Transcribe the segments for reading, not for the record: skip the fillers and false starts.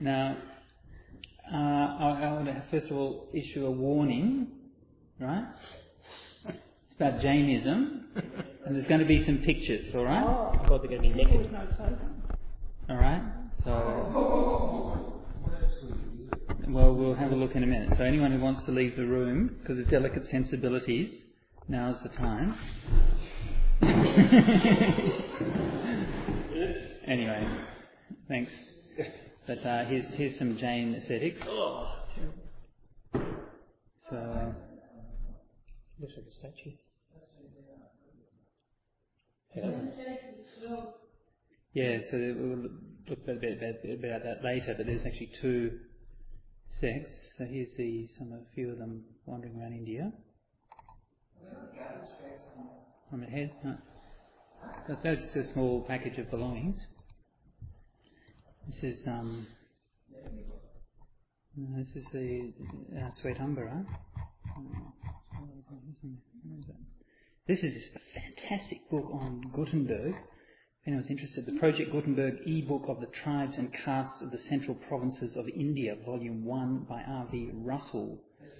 Now, I want to first of all issue a warning, right? It's about Jainism, and there's going to be some pictures, all right? Oh, I thought they're going to be naked. All right? So, well, we'll have a look in a minute. So anyone who wants to leave the room, because of delicate sensibilities, now's the time. Anyway, thanks. But here's some Jain ascetics. Oh, terrible. So, Looks like a statue. yeah, so we'll look a bit about that later, but there's actually two sects. So here's a few of them wandering around India. On the head, no. That's just a small package of belongings. This is the Svetambara. This is a fantastic book on Gutenberg. If anyone's interested, the Project Gutenberg e-book of the tribes and castes of the central provinces of India, Volume 1 by R.V. Russell.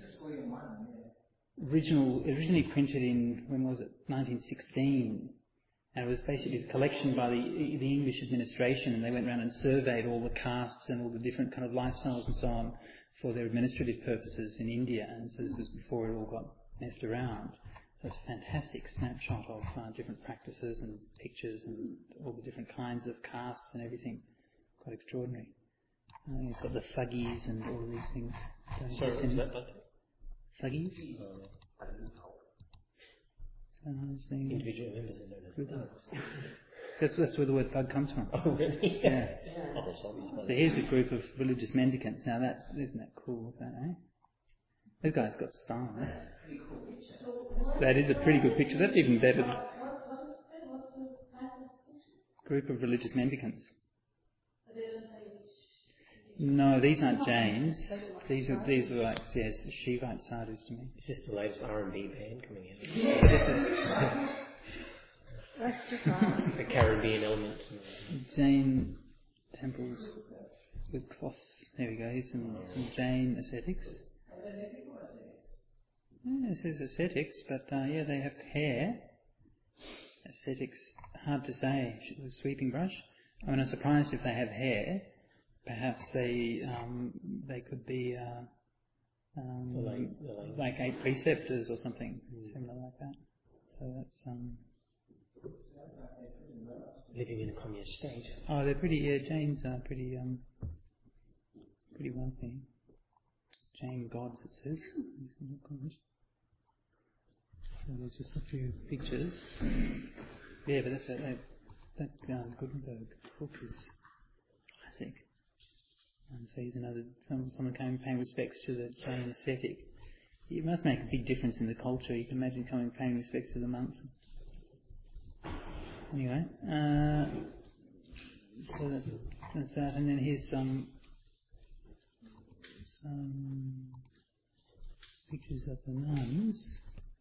Originally printed in, when was it? 1916. And it was basically a collection by the English administration, and they went around and surveyed all the castes and all the different kind of lifestyles and so on for their administrative purposes in India. And so this is before it all got messed around. So it's a fantastic snapshot of different practices and pictures and all the different kinds of castes and everything. Quite extraordinary. It's got the thuggies and all these things. Sorry, what was that? Thuggies? Individual members are known as thugs. That's where the word thug comes from. Oh, really? Yeah. Oh, So here's a group of religious mendicants. Now isn't that cool, eh? This guy's got style. That is a pretty good picture. That's even better. Group of religious mendicants. No, these aren't Jains. These are like Shivite sadhus to me. Is this the latest R&B band coming out? The Caribbean element. Jain temples with cloth. There we go. Here's some Jain ascetics. Yeah, it says ascetics, but they have hair. Ascetics, hard to say with a sweeping brush. I mean, I'm surprised if they have hair. Perhaps they could be like 8 preceptors or something similar like that. So that's living in a communist state. Oh, they're pretty. Yeah, Jains are pretty wealthy. Jain gods, it says. So there's just a few pictures. Yeah, but that Gutenberg book is classic. And so here's another, someone came paying respects to the Jain ascetic. It must make a big difference in the culture. You can imagine coming paying respects to the monks. Anyway, so that's that. And then here's some pictures of the nuns.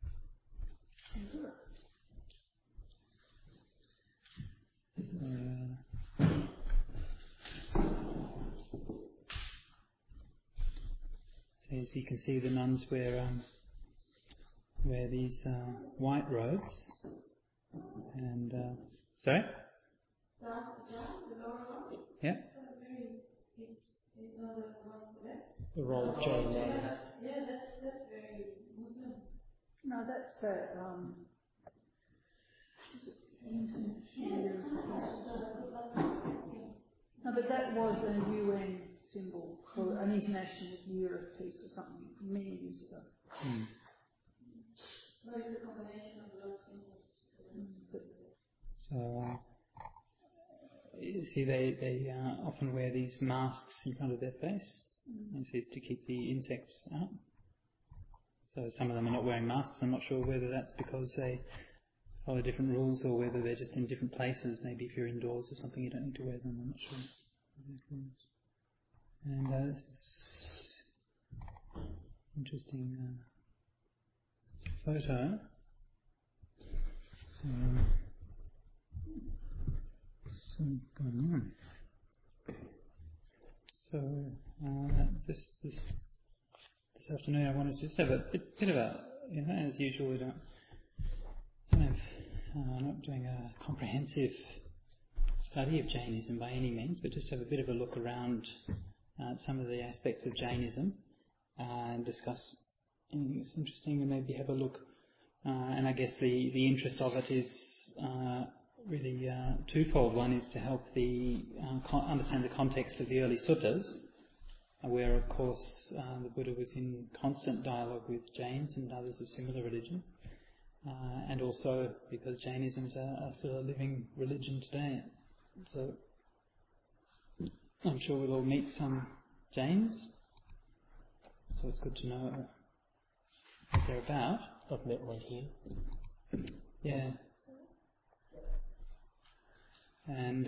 So as you can see, the nuns wear these white robes, and sorry. Yeah. The role of Jain nuns. Yeah, that's very Muslim. No, that's no, but that was a UN symbol for an international Europe piece or something many years ago. But it's a combination of those symbols. So you see, they often wear these masks in front of their face, and so to keep the insects out. So some of them are not wearing masks. I'm not sure whether that's because they follow different rules or whether they're just in different places. Maybe if you're indoors or something, you don't need to wear them. I'm not sure. And interesting photo. So, what's going on? So this afternoon I wanted to just have a bit of a, as usual we don't have, not doing a comprehensive study of Jainism by any means, but just have a bit of a look around some of the aspects of Jainism and discuss anything that's interesting, and maybe have a look. And I guess the interest of it is really twofold. One is to help understand the context of the early suttas, where of course the Buddha was in constant dialogue with Jains and others of similar religions, and also because Jainism is still a living religion today. So I'm sure we'll all meet some Jains, so it's good to know what they're about. I've met one here. Yeah. And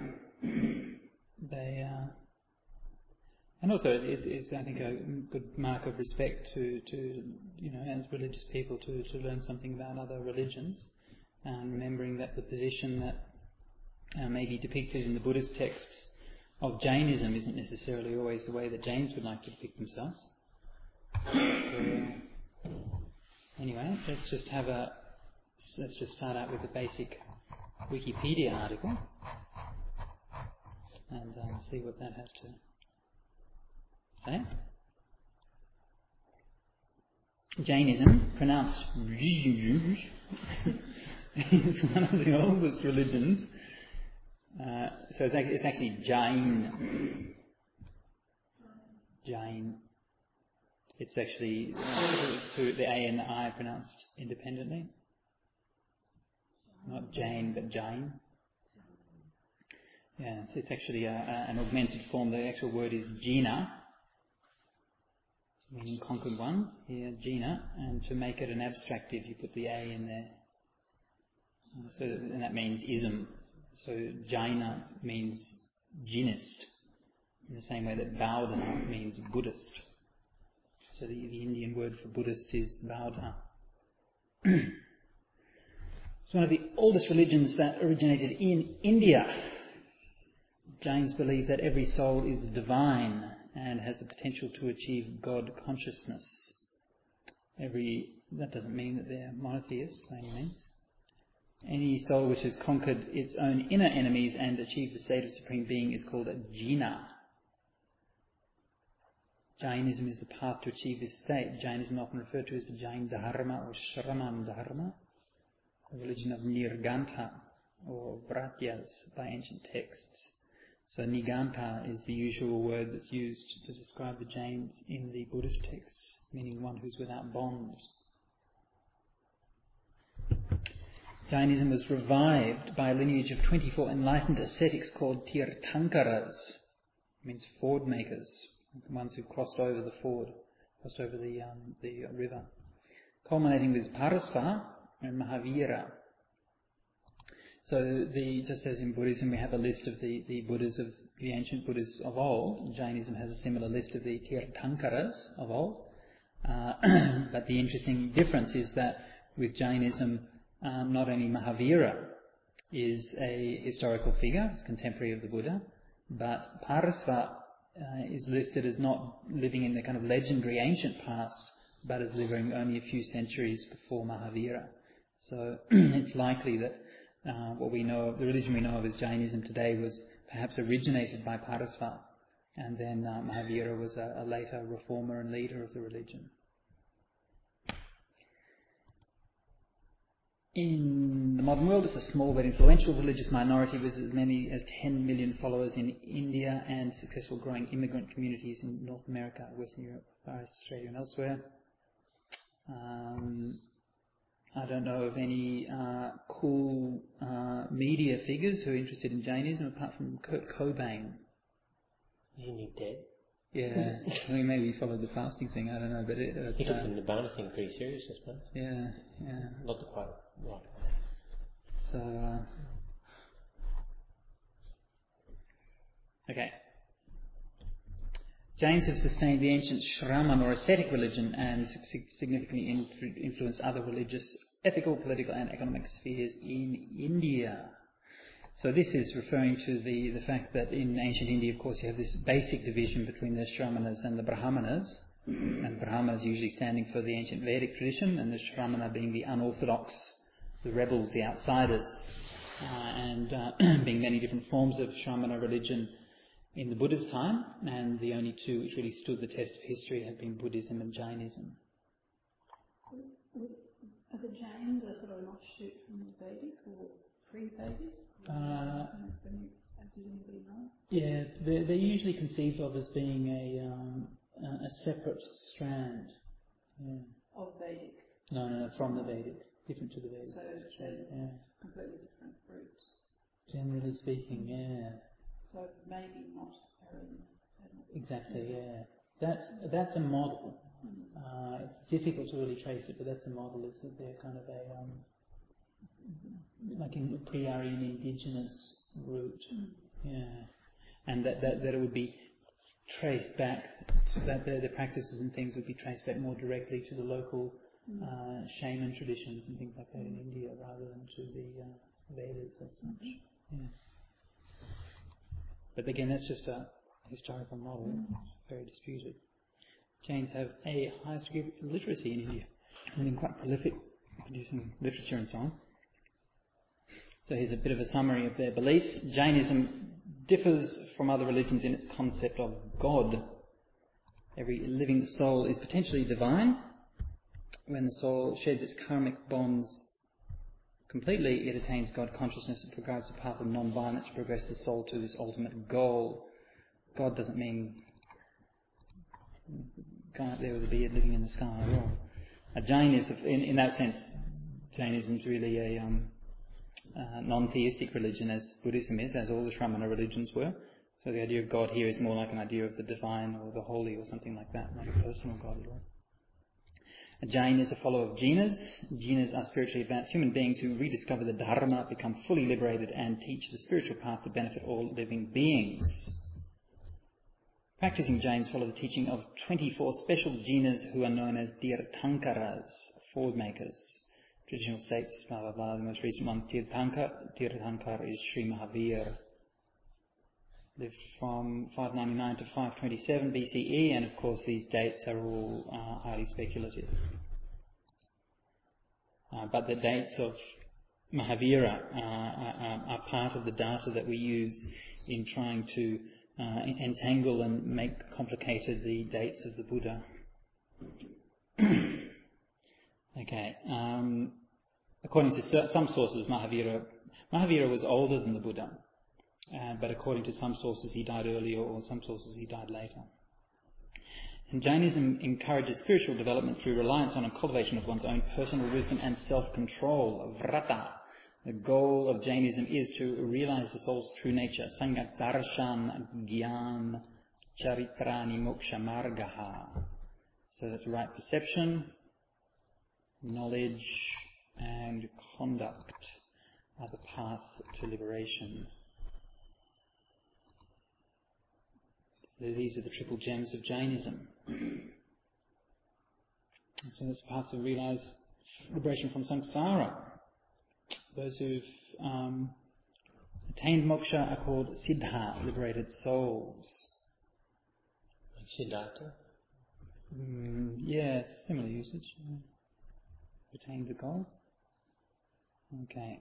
and also it's I think a good mark of respect to as religious people to learn something about other religions, and remembering that the position that may be depicted in the Buddhist texts of Jainism isn't necessarily always the way that Jains would like to depict themselves. So, anyway, let's just start out with a basic Wikipedia article and see what that has to say. Jainism, pronounced is one of the oldest religions. So it's actually Jain. Jain. It's actually the A and the I pronounced independently. Not Jain, but Jain. Yeah, it's actually an augmented form. The actual word is Jina, meaning conquered one. Here, Jina, and to make it an abstractive, you put the A in there. And that means ism. So Jaina means Jainist, in the same way that Bauddha means Buddhist. So the Indian word for Buddhist is Bauddha. It's one of the oldest religions that originated in India. Jains believe that every soul is divine and has the potential to achieve God consciousness. That doesn't mean that they're monotheists by any means. Any soul which has conquered its own inner enemies and achieved the state of supreme being is called a Jina. Jainism is the path to achieve this state. Jainism is often referred to as the Jain Dharma or Shraman Dharma, a religion of Nirganta or Vratyas by ancient texts. So Niganta is the usual word that's used to describe the Jains in the Buddhist texts, meaning one who's without bonds. Jainism was revived by a lineage of 24 enlightened ascetics called Tirthankaras, means ford makers, the ones who crossed over the river, culminating with Parasva and Mahavira. So just as in Buddhism we have a list of the Buddhas of the ancient Buddhas of old, Jainism has a similar list of the Tirthankaras of old. But the interesting difference is that with Jainism, not only Mahavira is a historical figure, it's contemporary of the Buddha, but Parasva is listed as not living in the kind of legendary ancient past, but as living only a few centuries before Mahavira. So it's likely that what we know of, the religion we know of as Jainism today, was perhaps originated by Parasva, and then Mahavira was a later reformer and leader of the religion. In the modern world, it's a small but influential religious minority with as many as 10 million followers in India and successful growing immigrant communities in North America, Western Europe, Far East Australia and elsewhere. I don't know of any cool media figures who are interested in Jainism apart from Kurt Cobain. Isn't he dead? Yeah, I mean, maybe he followed the fasting thing, I don't know, but he took the Nibbana thing pretty serious, I suppose. Yeah. Not the quite right. So, okay. Jains have sustained the ancient Shraman or ascetic religion and significantly influenced other religious, ethical, political and economic spheres in India. So this is referring to the fact that in ancient India, of course, you have this basic division between the Shramanas and the Brahmanas, and Brahmanas usually standing for the ancient Vedic tradition, and the Shramana being the unorthodox, the rebels, the outsiders, and being many different forms of Shramana religion in the Buddha's time, and the only two which really stood the test of history have been Buddhism and Jainism. Are the Jains a sort of an offshoot from the Vedic or pre-Vedic? Does anybody know? Yeah, they're usually conceived of as being a separate strand. Yeah. Of Vedic? No, from the Vedic, different to the Vedic. So completely different groups. Generally speaking, yeah. So maybe not very. Exactly, yeah. That's a model. It's difficult to really trace it, but that's a model. Is that they're kind of like in pre-Aryan indigenous route, yeah, and that it would be traced back, so that the practices and things would be traced back more directly to the local shaman traditions and things like that in India, rather than to the Vedas as such. Yeah. But again, that's just a historical model, very disputed. Jains have a highest degree of literacy in India, and been quite prolific, producing literature and so on. So here's a bit of a summary of their beliefs. Jainism differs from other religions in its concept of God. Every living soul is potentially divine. When the soul sheds its karmic bonds completely, it attains God consciousness and progresses a path of non-violence to progress the soul to this ultimate goal. God doesn't mean going up there with a beard living in the sky at all. A Jain is, in that sense, Jainism is really a non-theistic religion, as Buddhism is, as all the Shramana religions were. So the idea of God here is more like an idea of the divine or the holy or something like that, not a personal God at all. A Jain is a follower of Jinas. Jinas are spiritually advanced human beings who rediscover the Dharma, become fully liberated, and teach the spiritual path to benefit all living beings. Practicing Jains follow the teaching of 24 special Jinas who are known as Tirthankaras, forward makers. Traditional states, blah blah blah. The most recent one, Tirthankar, is Sri Mahavir. Lived from 599 to 527 BCE, and of course these dates are all highly speculative. But the dates of Mahavira are part of the data that we use in trying to entangle and make complicated the dates of the Buddha. Okay. According to some sources, Mahavira was older than the Buddha, but according to some sources he died earlier, or some sources he died later. And Jainism encourages spiritual development through reliance on and cultivation of one's own personal wisdom and self-control, vrata. The goal of Jainism is to realize the soul's true nature, Sangha Darshan Gyan Charitrani Moksha Margaha. So that's right perception, knowledge and conduct are the path to liberation. These are the triple gems of Jainism. So it's the path to realize liberation from samsara. Those who've attained moksha are called siddha, liberated souls. Like Siddhartha? Yeah, similar usage. Attained the goal. Okay.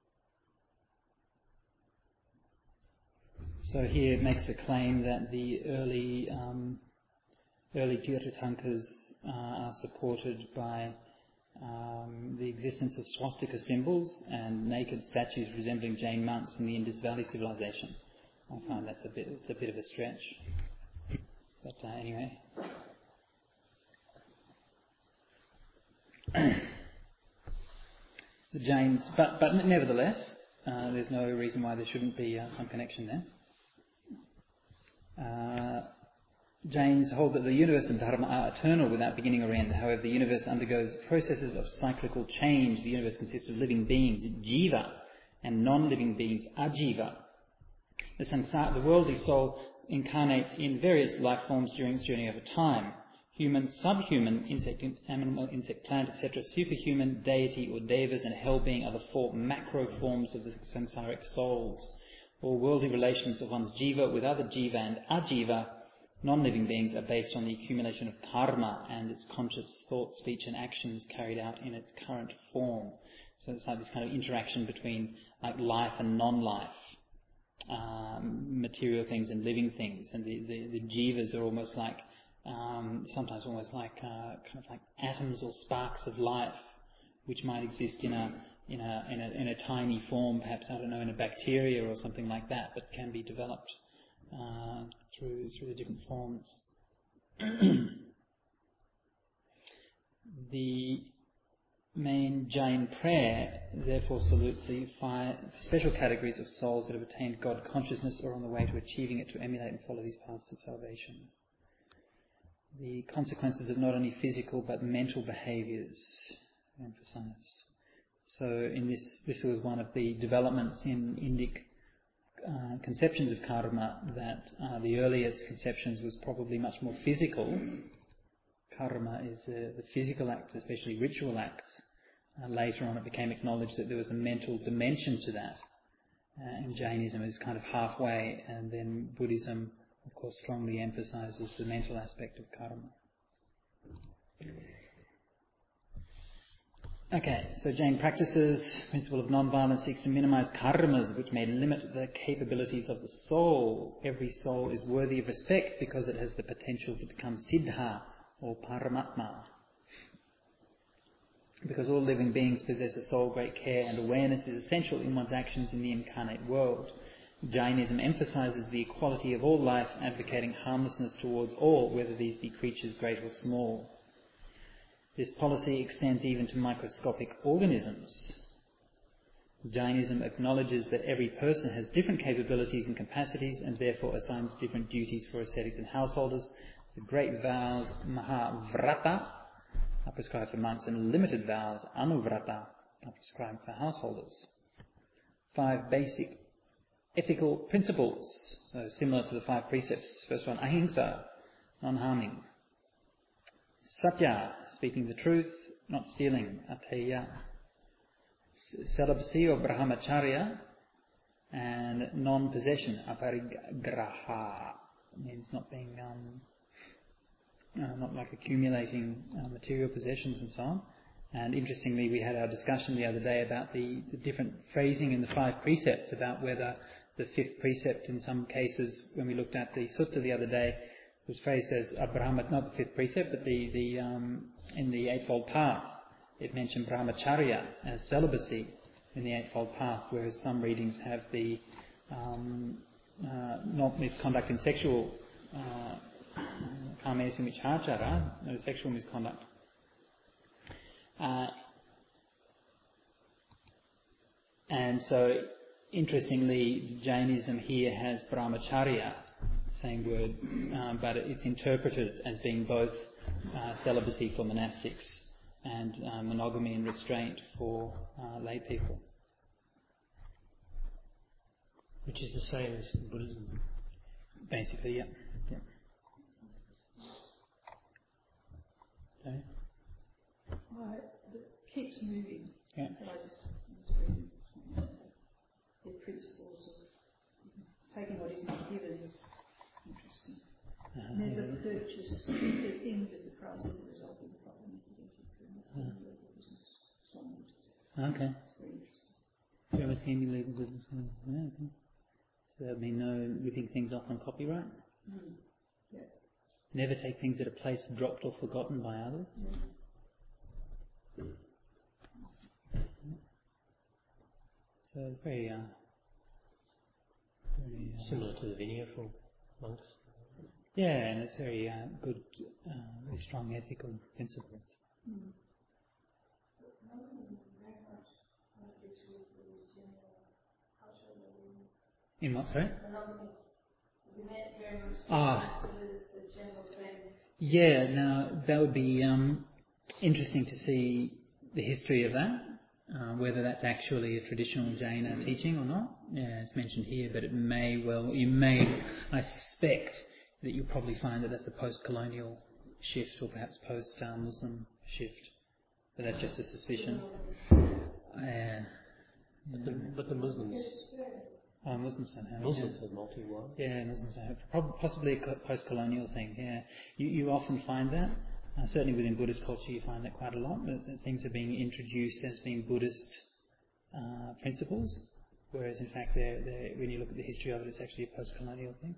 So here it makes the claim that the early Tirthankas are supported by the existence of swastika symbols and naked statues resembling Jain monks in the Indus Valley civilization. I find it's a bit of a stretch. But anyway. The Jains, but nevertheless, there's no reason why there shouldn't be some connection there. Jains hold that the universe and Dharma are eternal without beginning or end. However, the universe undergoes processes of cyclical change. The universe consists of living beings, jiva, and non-living beings, ajiva. The worldly soul incarnates in various life forms during its journey over time. human, subhuman, insect, animal, insect, plant, etc., superhuman, deity or devas, and hell being are the four macro forms of the samsaric souls. All worldly relations of one's jiva with other jiva and ajiva, non-living beings, are based on the accumulation of karma and its conscious thought, speech and actions carried out in its current form. So it's like this kind of interaction between like life and non-life, material things and living things. And the jivas are almost like, sometimes almost like kind of like atoms or sparks of life, which might exist in a tiny form, perhaps, I don't know, in a bacteria or something like that, but can be developed through the different forms. The main Jain prayer therefore salutes the 5 special categories of souls that have attained God consciousness or on the way to achieving it, to emulate and follow these paths to salvation. The consequences of not only physical but mental behaviours are emphasised. So in this was one of the developments in Indic conceptions of karma, that the earliest conceptions was probably much more physical. Karma is the physical acts, especially ritual acts. Later on it became acknowledged that there was a mental dimension to that. And Jainism is kind of halfway, and then Buddhism, of course, strongly emphasises the mental aspect of karma. Okay, so Jain practices, principle of non-violence, seeks to minimize karmas which may limit the capabilities of the soul. Every soul is worthy of respect because it has the potential to become siddha or paramatma. Because all living beings possess a soul, great care and awareness is essential in one's actions in the incarnate world. Jainism emphasizes the equality of all life, advocating harmlessness towards all, whether these be creatures great or small. This policy extends even to microscopic organisms. Jainism acknowledges that every person has different capabilities and capacities and therefore assigns different duties for ascetics and householders. The great vows, Mahavrata, are prescribed for monks, and limited vows, Anuvrata, are prescribed for householders. 5 basic ethical principles, so similar to the 5 precepts. First one, ahimsa, non-harming. Satya, speaking the truth, not stealing, ateya. Celibacy or brahmacharya, and non-possession, aparigraha, means not being, not like accumulating material possessions and so on. And interestingly, we had our discussion the other day about the different phrasing in the 5 precepts, about whether the 5th precept in some cases, when we looked at the sutta the other day, was phrased as Brahma, not the 5th precept, but in the Eightfold Path, it mentioned brahmacharya as celibacy in the Eightfold Path, whereas some readings have the not misconduct in sexual kamesa michachara, no sexual misconduct. And so, interestingly, Jainism here has brahmacharya, same word, but it's interpreted as being both celibacy for monastics and monogamy and restraint for lay people. Which is the same as Buddhism. Basically, yeah. Okay. It keeps moving. Yeah. But I just reading the principles of taking what is not given is interesting. Never purchase the things at the price as a result of the problem. Okay. It's very interesting. Do you ever see any legal business? Yeah, okay. So there would be no ripping things off on copyright? Yeah. Never take things that are placed, dropped or forgotten by others? Yeah. So it's very Similar to the Vinaya for monks. yeah, and it's very good, very strong ethical principles. In what, sorry? Yeah, now that would be interesting to see the history of that, whether that's actually a traditional Jaina teaching or not. Yeah, it's mentioned here, but it may well, I suspect that you'll probably find that that's a post-colonial shift, or perhaps post-Muslim shift. But that's just a suspicion. But the Muslims... Muslims don't have it. Muslims have multi-one. Yeah, Muslims don't have it. Possibly a post-colonial thing, yeah. You often find that. Certainly within Buddhist culture you find that quite a lot, that things are being introduced as being Buddhist principles, whereas in fact when you look at the history of it, it's actually a post-colonial thing.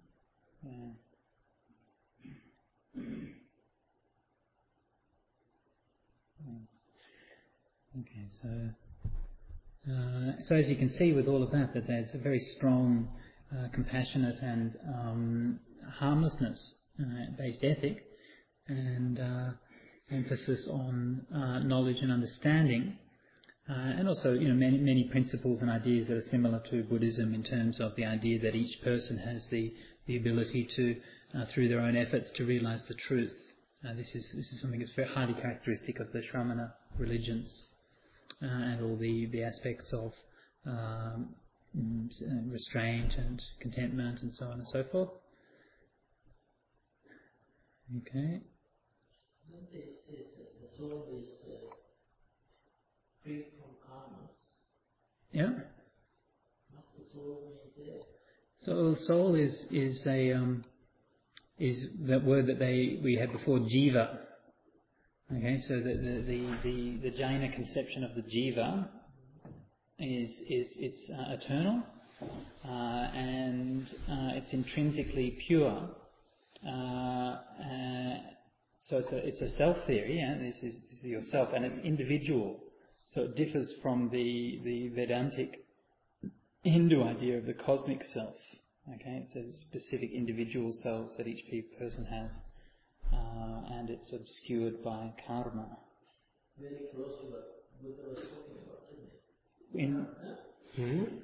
Okay, so as you can see with all of that there's a very strong, compassionate and harmlessness-based ethic, and emphasis on knowledge and understanding, and also many principles and ideas that are similar to Buddhism in terms of the idea that each person has the ability to, through their own efforts, to realise the truth. This is something that's very highly characteristic of the Shramana religions, and all the aspects of restraint and contentment and so on and so forth. Okay. The soul is free from karmas. Yeah. What's the soul means there? So soul is that word that we had before, jiva. Okay, so the Jaina conception of the jiva is it's eternal, and it's intrinsically pure. So it's a self theory, yeah? This is yourself, and it's individual. So it differs from the Vedantic Hindu idea of the cosmic self. Okay, it's a specific individual selves that each person has, and it's obscured by karma. Very close to what Buddha was talking about, isn't it?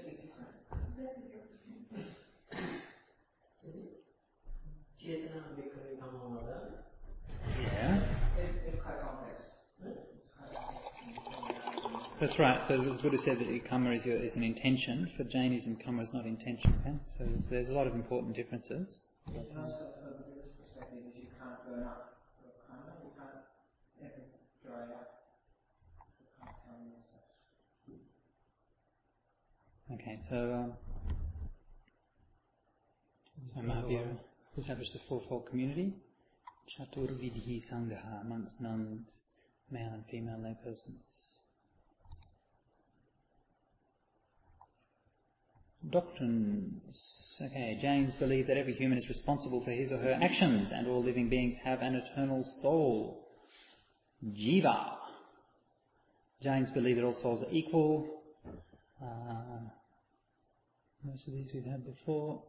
Chetana becoming Kamamada. Yeah. It's quite complex. That's right. So the Buddha said that karma is an intention. For Jainism, karma is not intention. Okay? So there's a lot of important differences. And also, from the Buddhist perspective, you can't burn up your karma. You can't ever dry up. You can't come yourself. Okay. So Mahavira established the fourfold community. Chaturvidhi Sangha, amongst nuns, male and female laypersons. Doctrines. Okay, Jains believe that every human is responsible for his or her actions, and all living beings have an eternal soul. Jiva. Jains believe that all souls are equal. Most of these we've had before.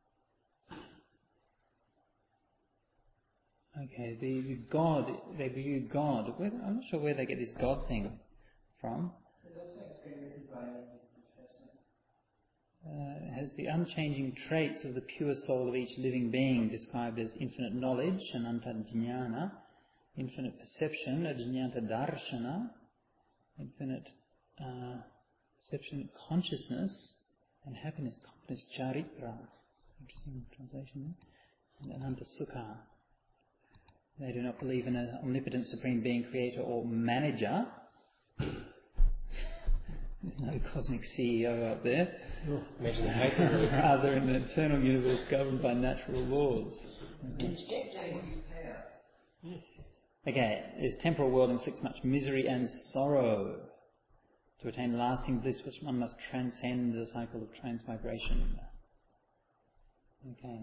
Okay, the God, they view God. I'm not sure where they get this God thing from. Has the unchanging traits of the pure soul of each living being described as infinite knowledge, ananta jnana, infinite perception, ajñāta darshana, infinite perception, consciousness, and happiness, confidence, charitra. Interesting translation there. And ananta sukha. They do not believe in an omnipotent supreme being, creator or manager. There's no cosmic CEO up there. Rather in an eternal universe governed by natural laws. Okay, this temporal world inflicts much misery and sorrow. To attain lasting bliss, which one must transcend the cycle of transmigration. Okay.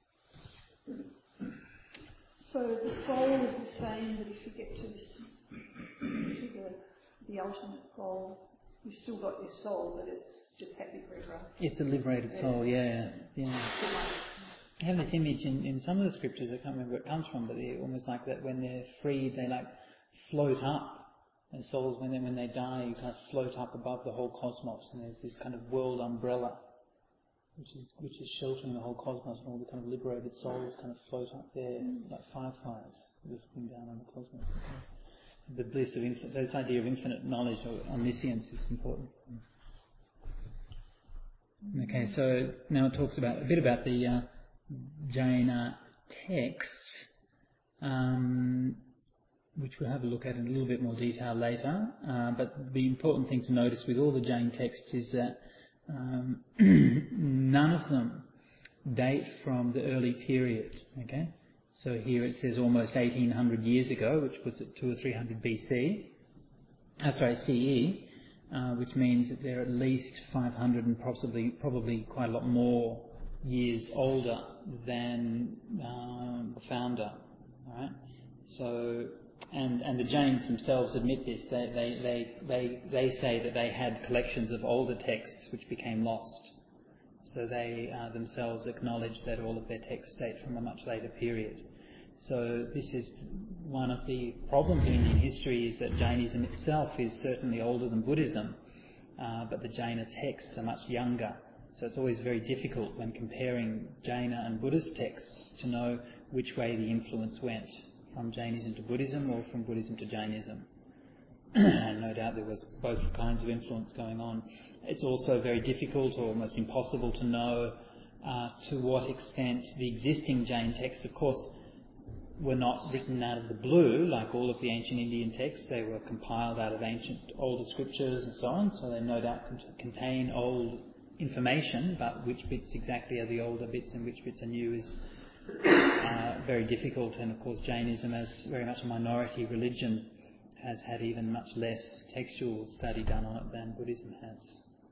So the soul is the same, but if you get to the ultimate goal, you've still got your soul, but it's just happy forever. It's a liberated soul, yeah. I have this image in some of the scriptures, I can't remember where it comes from, but they're almost like that when they're freed, they like float up. And souls, when they die, you kind of float up above the whole cosmos, and there's this kind of world umbrella, which is sheltering the whole cosmos, and all the kind of liberated souls kind of float up there like fireflies lifting down on the cosmos. The bliss of infinite, so this idea of infinite knowledge or omniscience is important. Okay, so now it talks a bit about the Jaina texts. which we'll have a look at in a little bit more detail later. But the important thing to notice with all the Jain texts is that none of them date from the early period. Okay, so here it says almost 1800 years ago, which puts it 200 or 300 BC. CE, which means that they're at least 500 and probably quite a lot more years older than the founder. All right. So, and the Jains themselves admit this. They say that they had collections of older texts which became lost. So they themselves acknowledge that all of their texts date from a much later period. So this is one of the problems in Indian history, is that Jainism itself is certainly older than Buddhism, but the Jaina texts are much younger. So it's always very difficult when comparing Jaina and Buddhist texts to know which way the influence went, from Jainism to Buddhism or from Buddhism to Jainism. And no doubt there was both kinds of influence going on. It's also very difficult or almost impossible to know to what extent the existing Jain texts, of course, were not written out of the blue like all of the ancient Indian texts. They were compiled out of ancient older scriptures and so on, so they no doubt contain old information, but which bits exactly are the older bits and which bits are new is very difficult. And of course Jainism, as very much a minority religion, has had even much less textual study done on it than Buddhism has.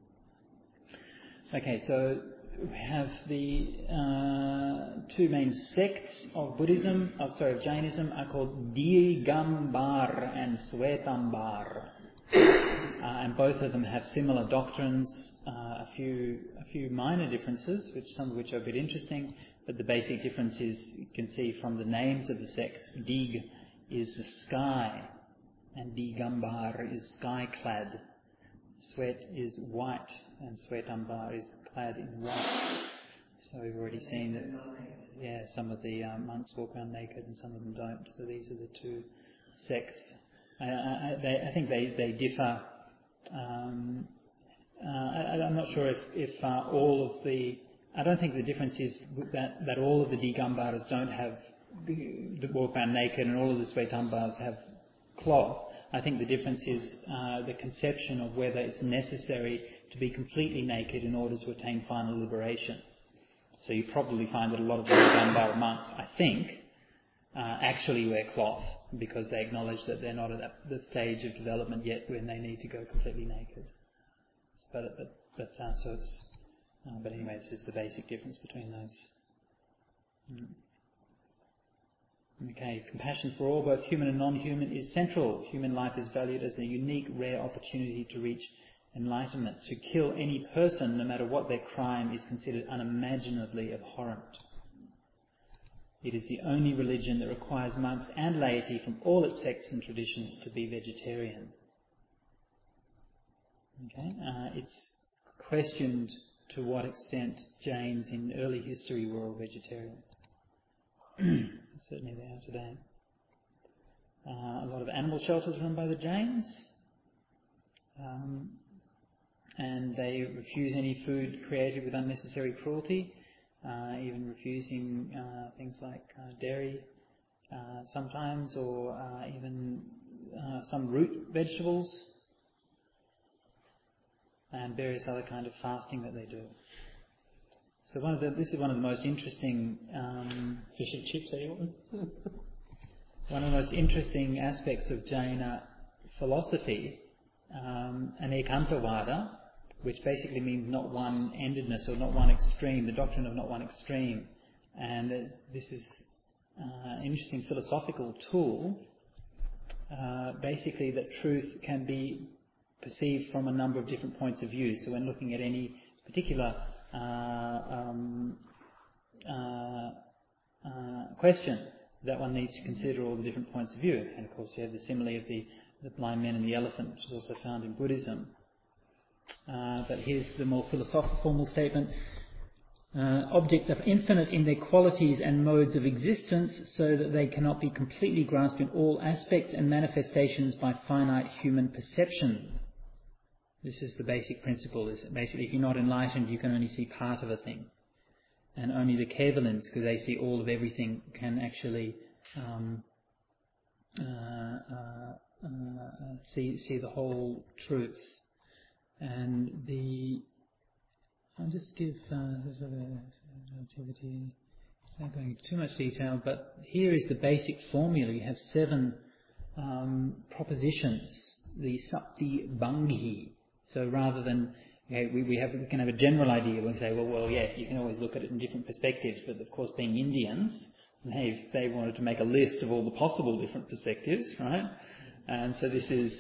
Okay, so we have the two main sects of Jainism are called Digambar and Swetambar, and both of them have similar doctrines. A few minor differences, some of which are a bit interesting, but the basic difference is, you can see from the names of the sects. Dig is the sky, and Digambar is sky-clad. Swet is white, and Swetambar is clad in white. So we've already seen that, some of the monks walk around naked and some of them don't. So these are the two sects. I think they differ. I'm not sure if all of the... I don't think the difference is that all of the Digambaras don't have walk around naked and all of the Swetambaras have cloth. I think the difference is the conception of whether it's necessary to be completely naked in order to attain final liberation. So you probably find that a lot of the Digambara monks, I think, actually wear cloth because they acknowledge that they're not at the stage of development yet when they need to go completely naked. But anyway, this is the basic difference between those. Okay, compassion for all, both human and non-human, is central. Human life is valued as a unique, rare opportunity to reach enlightenment. To kill any person, no matter what their crime, is considered unimaginably abhorrent. It is the only religion that requires monks and laity from all its sects and traditions to be vegetarian. Okay, it's questioned to what extent Jains in early history were all vegetarian. Certainly they are today. A lot of animal shelters run by the Jains, and they refuse any food created with unnecessary cruelty, even refusing things like dairy sometimes, or even some root vegetables, and various other kind of fasting that they do. So this is one of the most interesting fish and chips, anyone? One of the most interesting aspects of Jaina philosophy, Anekantavada, which basically means not one-endedness or not one extreme, the doctrine of not one extreme. And this is an interesting philosophical tool, basically that truth can be perceived from a number of different points of view. So when looking at any particular question, that one needs to consider all the different points of view. And of course you have the simile of the blind man and the elephant, which is also found in Buddhism. But here's the more philosophical formal statement. Objects are infinite in their qualities and modes of existence, so that they cannot be completely grasped in all aspects and manifestations by finite human perception. This is the basic principle, is that basically if you're not enlightened, you can only see part of a thing. And only the Kevalins, because they see all of everything, can actually see the whole truth. And I'll just give activity. Not going into too much detail, but here is the basic formula. You have 7 propositions, the Sapti Banghi. So rather than we can have a general idea. We'll say, well, yeah, you can always look at it in different perspectives. But of course, being Indians, they wanted to make a list of all the possible different perspectives, right? And so this is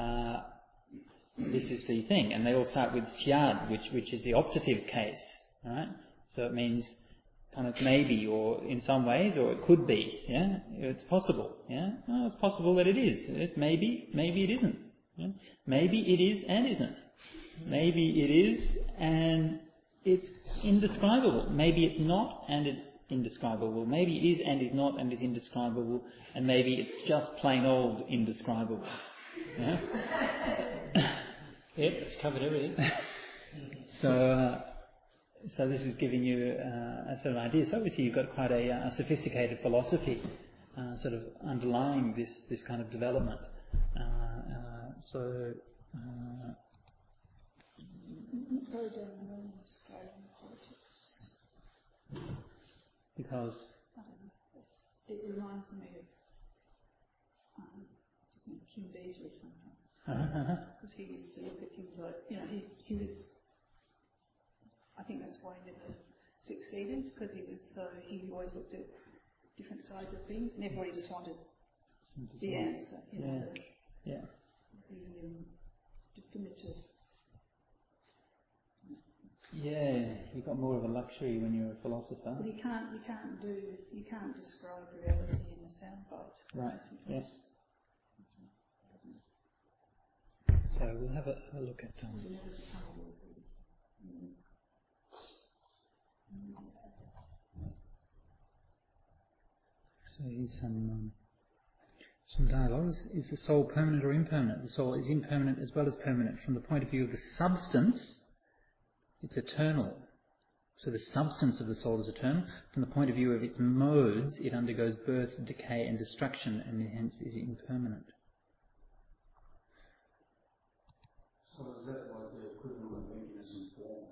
the thing. And they all start with Syad, which is the optative case, right? So it means kind of maybe, or in some ways, or it could be. Yeah, it's possible. Yeah, no, it's possible that it is. Maybe it isn't. Yeah? Maybe it is and isn't. Maybe it is and it's indescribable. Maybe it's not and it's indescribable. Maybe it is and is not and is indescribable. And maybe it's just plain old indescribable. Yeah? Yep, it's covered everything. So this is giving you a sort of idea. So obviously you've got quite a sophisticated philosophy sort of underlying this kind of development. Go down Australian politics. Because I don't know. It reminds me of Kim Beazley sometimes. Because he used to look at things like, he was. I think that's why he never succeeded, because he always looked at different sides of things, and everybody just wanted the answer. The definitive. Yeah, you've got more of a luxury when you're a philosopher. But you can't describe reality in a soundbite. Right. Yes. So we'll have a look at. So here's some dialogues. Is the soul permanent or impermanent? The soul is impermanent as well as permanent. From the point of view of the substance, it's eternal. So the substance of the soul is eternal. From the point of view of its modes, it undergoes birth, decay and destruction, and hence is impermanent. So is that like the equivalent of emptiness and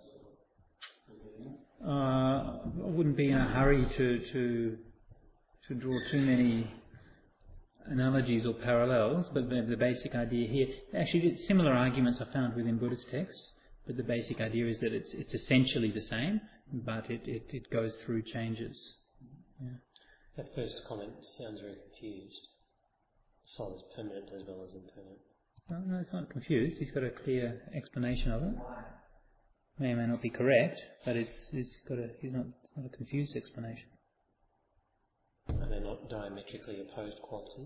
form? I wouldn't be in a hurry to draw too many analogies or parallels, but the basic idea here, actually similar arguments are found within Buddhist texts, but the basic idea is that it's essentially the same, but it goes through changes. Yeah. That first comment sounds very confused. The soul is permanent as well as impermanent. No, it's not confused. He's got a clear explanation of it. May or may not be correct, but it's not a confused explanation. Are they not diametrically opposed qualities?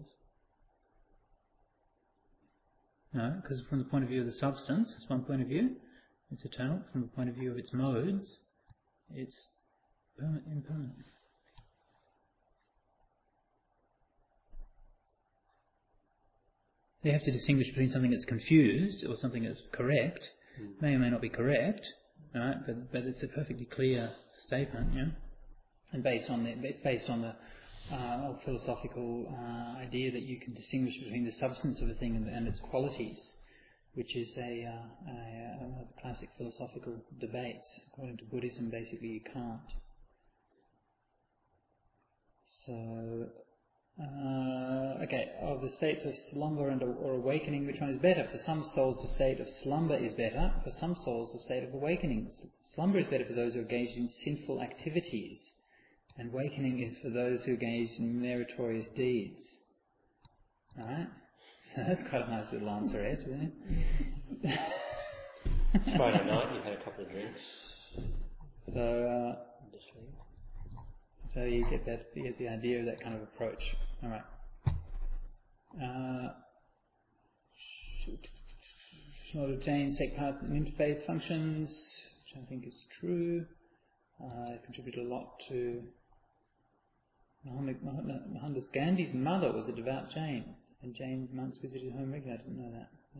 No, because from the point of view of the substance, it's one point of view, it's eternal. From the point of view of its modes, it's impermanent. They have to distinguish between something that's confused or something that's correct. May or may not be correct, right? But it's a perfectly clear statement, yeah. And it's based on the philosophical idea that you can distinguish between the substance of a thing and its qualities, which is one of the classic philosophical debates. According to Buddhism, basically you can't. So, of the states of slumber or awakening, which one is better? For some souls, the state of slumber is better. For some souls, the state of awakening. Slumber is better for those who are engaged in sinful activities, and awakening is for those who are engaged in meritorious deeds. Alright? So that's quite a nice little answer, Ed, isn't it? It's Friday night, you've had a couple of drinks. So you get the idea of that kind of approach. Alright. Should not Jains take part in interfaith functions, which I think is true. Contributed a lot to Mohandas Gandhi's mother was a devout Jain, and Jain monks visited home regularly. I didn't know that. There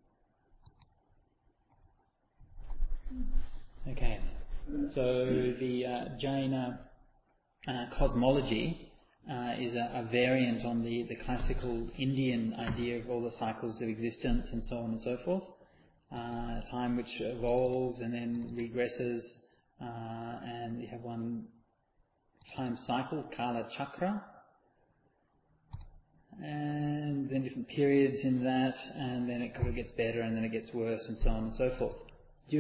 you go. Okay, so the Jaina cosmology is a variant on the classical Indian idea of all the cycles of existence and so on and so forth. Time which evolves and then regresses, and you have one time cycle, Kala Chakra, and then different periods in that, and then it kind of gets better and then it gets worse and so on and so forth. We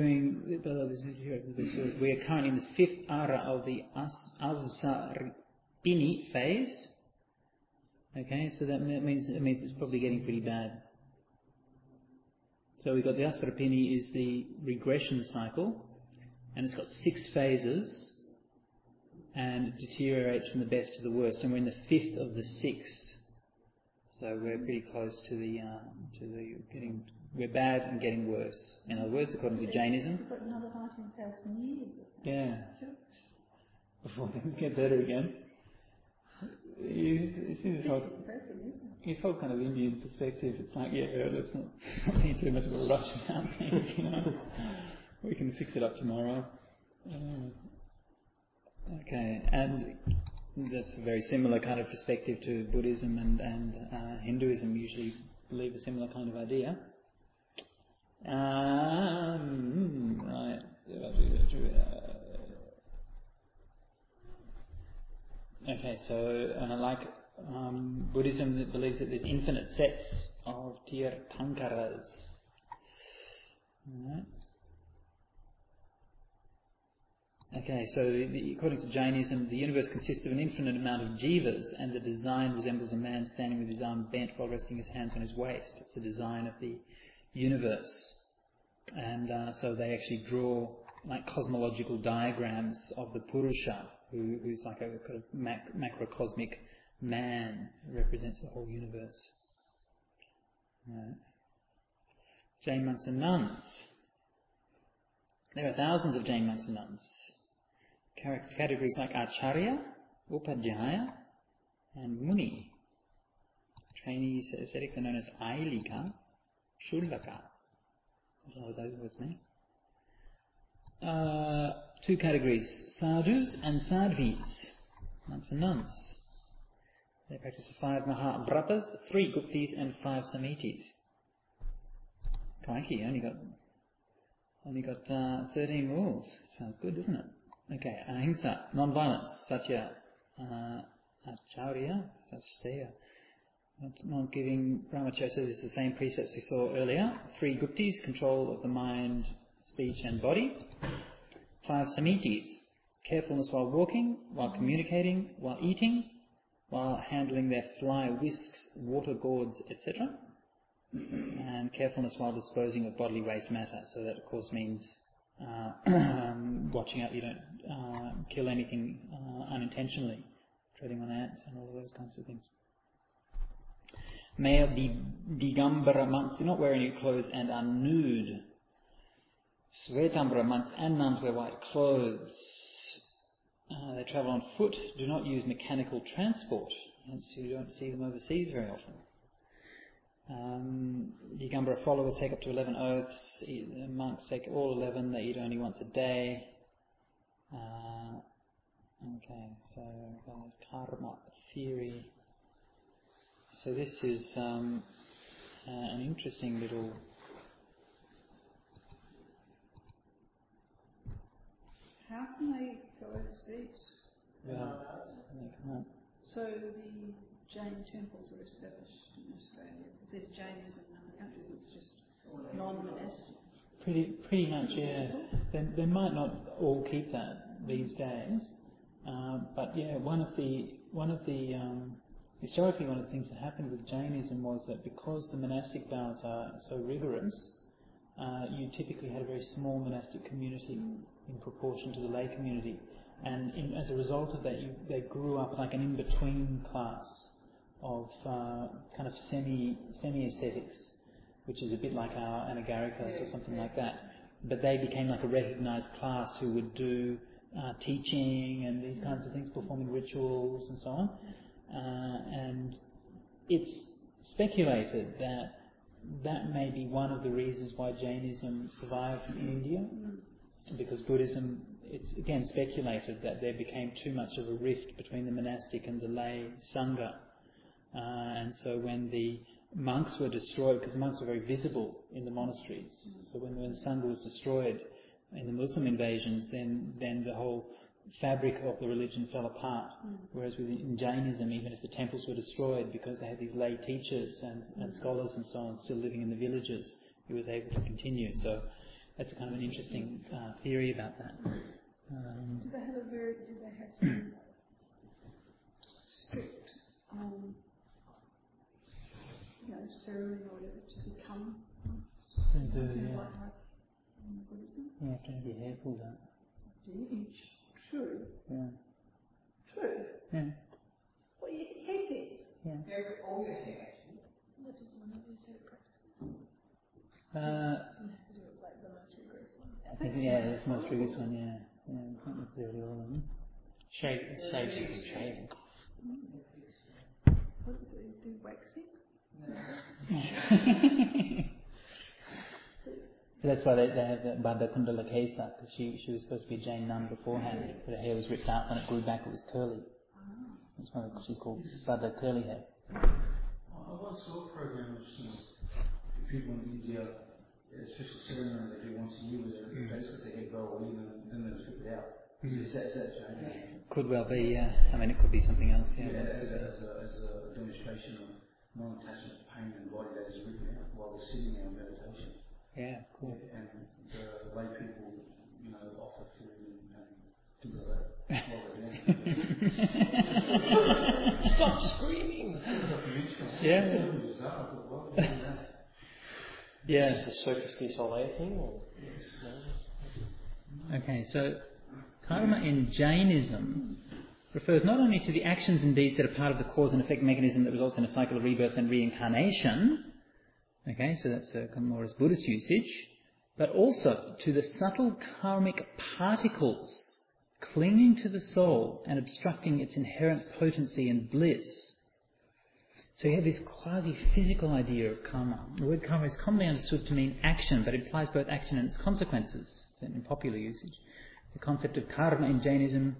are currently in the fifth ara of the Avsaripini phase. Okay, so that means it's probably getting pretty bad. So we've got the Avsaripini is the regression cycle, and it's got 6 phases, and it deteriorates from the best to the worst, and we're in the 5th of the 6. So we're pretty close to we're bad and getting worse. In other words, according to Jainism. We've got another 19,000 years. Yeah. Before things get better again. His whole kind of Indian perspective, it's like, let's not be too much of a rush about things, We can fix it up tomorrow. Okay, and that's a very similar kind of perspective to Buddhism and Hinduism usually believe a similar kind of idea. Right. Okay, so Buddhism that believes that there's infinite sets of Tirthankaras. Right. Okay, so according to Jainism, the universe consists of an infinite amount of jivas, and the design resembles a man standing with his arm bent while resting his hands on his waist. It's the design of the universe. And so they actually draw like cosmological diagrams of the Purusha, who's like a kind of macrocosmic man who represents the whole universe. Right. Jain monks and nuns. There are thousands of Jain monks and nuns. Categories like Acharya, Upadhyaya, and Muni. Trainee ascetics are known as Ailika, Shullaka. I don't know what those words mean. 2 categories, sadhus and sadhvis, monks and nuns. They practice 5 Mahavratas, 3 Guptis and 5 Samitis. Crikey, only got 13 rules. Sounds good, doesn't it? Okay, ahimsa, non-violence, satya, acharya, sasteya, not giving brahmacharya. So this is the same precepts we saw earlier. 3 Guptis, control of the mind, speech and body. 5 Samitis, carefulness while walking, while communicating, while eating, while handling their fly whisks, water gourds, etc. And carefulness while disposing of bodily waste matter. So that of course means watching out you don't kill anything unintentionally, treading on ants and all of those kinds of things. Male Digambara monks do not wear any clothes and are nude. Svetambara monks and nuns wear white clothes. They travel on foot, do not use mechanical transport, hence you don't see them overseas very often. Digambara followers take up to 11 oaths. Monks take all 11. They eat only once a day. Okay, so there's karma theory. So this is an interesting little. How can they go overseas? Well, they can't. So the Jain temples are established in Australia. If there's Jainism in other countries, it's just non-monastic. Pretty much, yeah. They might not all keep that these days, but yeah, historically one of the things that happened with Jainism was that because the monastic vows are so rigorous, you typically had a very small monastic community in proportion to the lay community, and as a result of that, they grew up like an in-between class of kind of semi-ascetics, which is a bit like our Anagarikas or something like that. But they became like a recognised class who would do teaching and these kinds of things, performing rituals and so on. And it's speculated that may be one of the reasons why Jainism survived in India, because Buddhism it's again speculated that there became too much of a rift between the monastic and the lay Sangha. And so when the monks were destroyed, because monks were very visible in the monasteries, so when the Sangha was destroyed in the Muslim invasions, then the whole fabric of the religion fell apart. Whereas in Jainism, even if the temples were destroyed, because they had these lay teachers and scholars and so on still living in the villages, it was able to continue. So that's kind of an interesting theory about that. Did they have some strict, ceremony or whatever to become? They do, yeah. Like in Buddhism? You have to be careful of that. Do you? True. Yeah. True. Yeah. Well, your head is. Yeah. All your hair, actually. That is one of these hair practices. Uh, You have to do it like the most rigorous one. I think, that's the most rigorous one, yeah. Yeah, it's not necessarily all of them. It saves you from shaving. What do they do? Waxing? So that's why they have Bhadra Kundala Kesa, because she was supposed to be a Jain nun beforehand, but her hair was ripped out. When it grew back, it was curly. That's why she's called Bhadra Curly Hair. I once saw a program of people in India, a special ceremony they do once a year where they basically their hair grow away and then they strip it out. Is that Jain? Could well be, yeah. I mean, it could be something else, yeah. As a demonstration of non-attachment to pain and body that is written out while they're sitting there in meditation. Yeah, cool. And the lay people, offer food and things like that while they're doing it. Stop screaming! Yeah. Yeah. Is this a Circus du Soleil thing? Or? No? Okay, so karma in Jainism refers not only to the actions and deeds that are part of the cause and effect mechanism that results in a cycle of rebirth and reincarnation. Okay, so that's more as Buddhist usage, but also to the subtle karmic particles clinging to the soul and obstructing its inherent potency and bliss. So you have this quasi-physical idea of karma. The word karma is commonly understood to mean action, but it implies both action and its consequences in popular usage. The concept of karma in Jainism,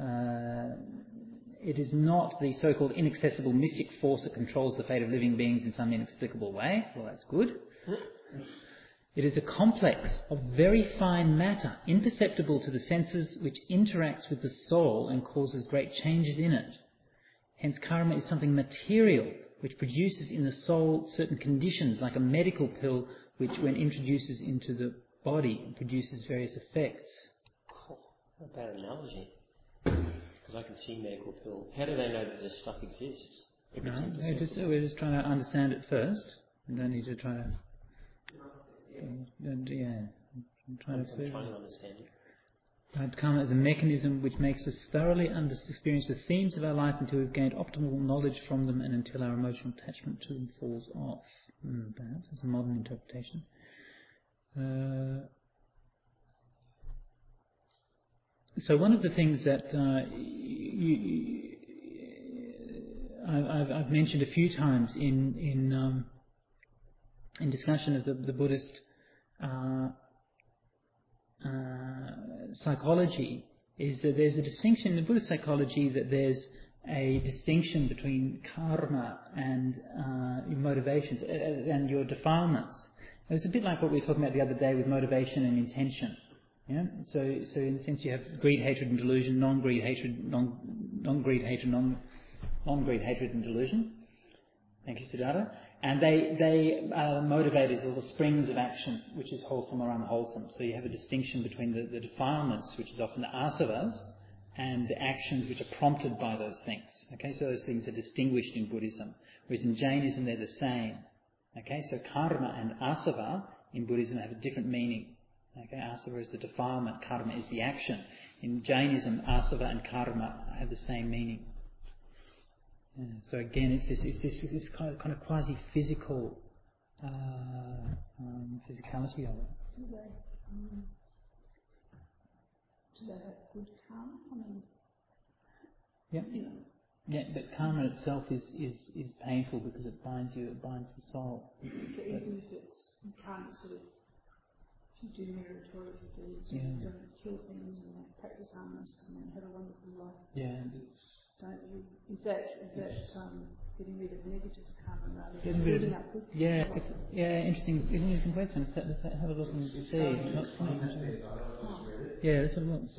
it is not the so-called inaccessible mystic force that controls the fate of living beings in some inexplicable way. Well, that's good. It is a complex of very fine matter, imperceptible to the senses, which interacts with the soul and causes great changes in it. Hence, karma is something material, which produces in the soul certain conditions, like a medical pill, which when introduces into the body, produces various effects. Oh, what a bad analogy. Because I can see medical pill. How do they know that this stuff exists? No, we're just trying to understand it first. We don't need to try to... I'm trying to understand it. Karma is a mechanism which makes us thoroughly experience the themes of our life until we've gained optimal knowledge from them and until our emotional attachment to them falls off. Perhaps it's a modern interpretation. So one of the things that I've mentioned a few times in discussion of the Buddhist psychology is that there's a distinction in the Buddhist psychology, that there's a distinction between karma and motivations and your defilements. It's a bit like what we were talking about the other day with motivation and intention. Yeah. So in a sense, you have greed, hatred, and delusion, non-greed, hatred, non-greed, hatred, non-greed, hatred, and delusion. Thank you, Siddhartha. And they are motivators, or the springs of action, which is wholesome or unwholesome. So you have a distinction between the defilements, which is often the asavas, and the actions which are prompted by those things. Okay, so those things are distinguished in Buddhism, whereas in Jainism they're the same. Okay, so karma and asava in Buddhism have a different meaning. Okay, asava is the defilement, karma is the action. In Jainism, asava and karma have the same meaning. Yeah, so again, it's this kind of quasi-physical physicality of it. Do they have good karma? I mean, Yep. Yeah, but karma itself is painful because it binds you, it binds the soul. so even if you can't sort of you do meritorious deeds, Yeah. you don't kill things and like, practice harmless and have a wonderful life. Yeah. Don't you? Is that getting rid of negative karma rather Getting than rid of- building up good Yeah, karma? interesting question. Let's have a look and see. Not funny. Yeah, let's have a look. So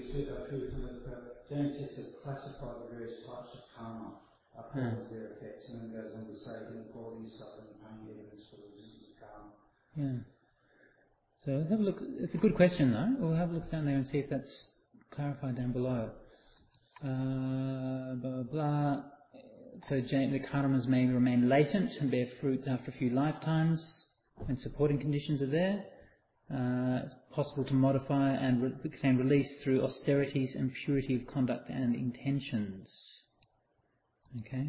James has to classify the various types of karma according to their effects, and then goes on to say inequality, suffering, pain, evidence for the existence of karma. Yeah. So let's have a look. It's a good question, though. We'll have a look down there and see if that's clarified down below. Blah, blah, blah. So the karmas may remain latent and bear fruit after a few lifetimes when supporting conditions are there. It's possible to modify and obtain release through austerities and purity of conduct and intentions. Okay.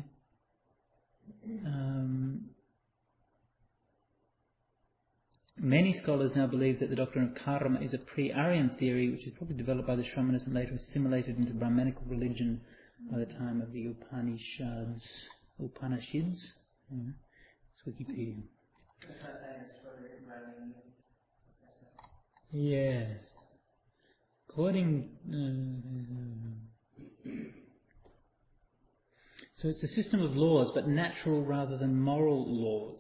Many scholars now believe that the doctrine of karma is a pre-Aryan theory, which is probably developed by the Shramana's and later assimilated into Brahmanical religion by the time of the Upanishads. Yeah. It's Wikipedia. Yes. According... so it's a system of laws, but natural rather than moral laws.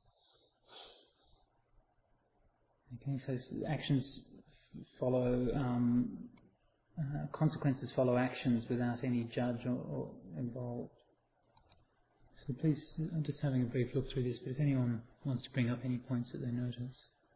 Okay, so actions follow, consequences follow actions without any judge or involved. So please, I'm just having a brief look through this, but if anyone wants to bring up any points that they notice.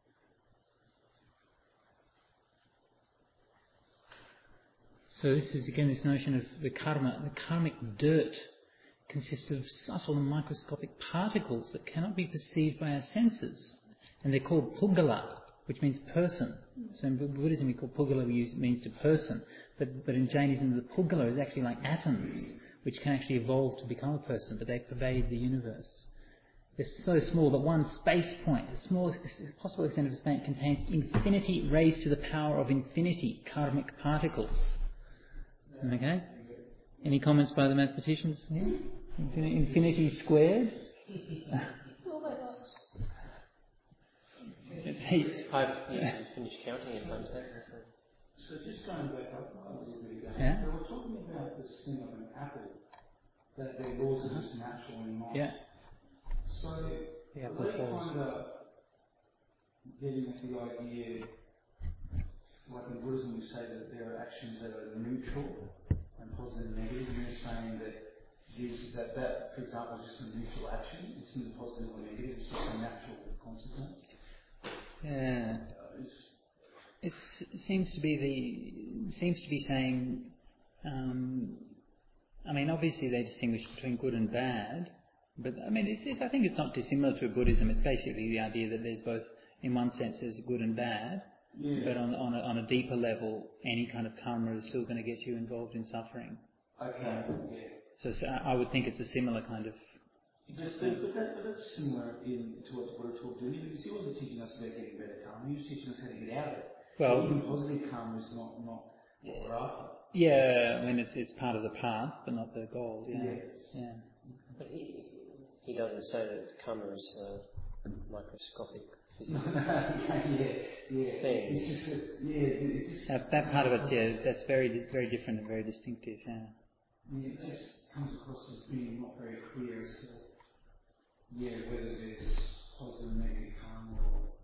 So this is again this notion of the karma. The karmic dirt consists of subtle and microscopic particles that cannot be perceived by our senses, and they're called puggala, which means person. So in Buddhism we call puggala means to person, but in Jainism the puggala is actually like atoms, which can actually evolve to become a person, but they pervade the universe. They're so small that one space point, the smallest possible extent of space, contains infinity raised to the power of infinity karmic particles. Okay? Any comments by the mathematicians here? Infinity squared? Well, that's... It's heaps. I've finished counting at times. So just going back up a little bit ago, Yeah. they were talking about this thing of an apple, that their laws are just natural and not. Yeah. So Yeah, are they falls. kind of getting at the idea, like in Buddhism we say that there are actions that are neutral and positive and negative, and you're saying that that, for example, is just a neutral action, it's neither positive or negative, it's just a natural consequence? Yeah. It seems to be saying. I mean, obviously they distinguish between good and bad, but I mean, I think it's not dissimilar to Buddhism. It's basically the idea that there's both, in one sense, there's good and bad, but on a deeper level, any kind of karma is still going to get you involved in suffering. Okay. So I would think it's a similar kind of. But that's similar to what Buddha taught doing, because he wasn't teaching us about getting better karma, he was teaching us how to get out of it. Well, so even positive karma is not what we're after. Yeah, I mean it's part of the path, but not the goal. Yeah. Yeah. But he doesn't say that karma is microscopic physical thing. It's just That part of it, that's very different and very distinctive. Yeah. It just comes across as being not very clear as to whether there's positive and negative karma or.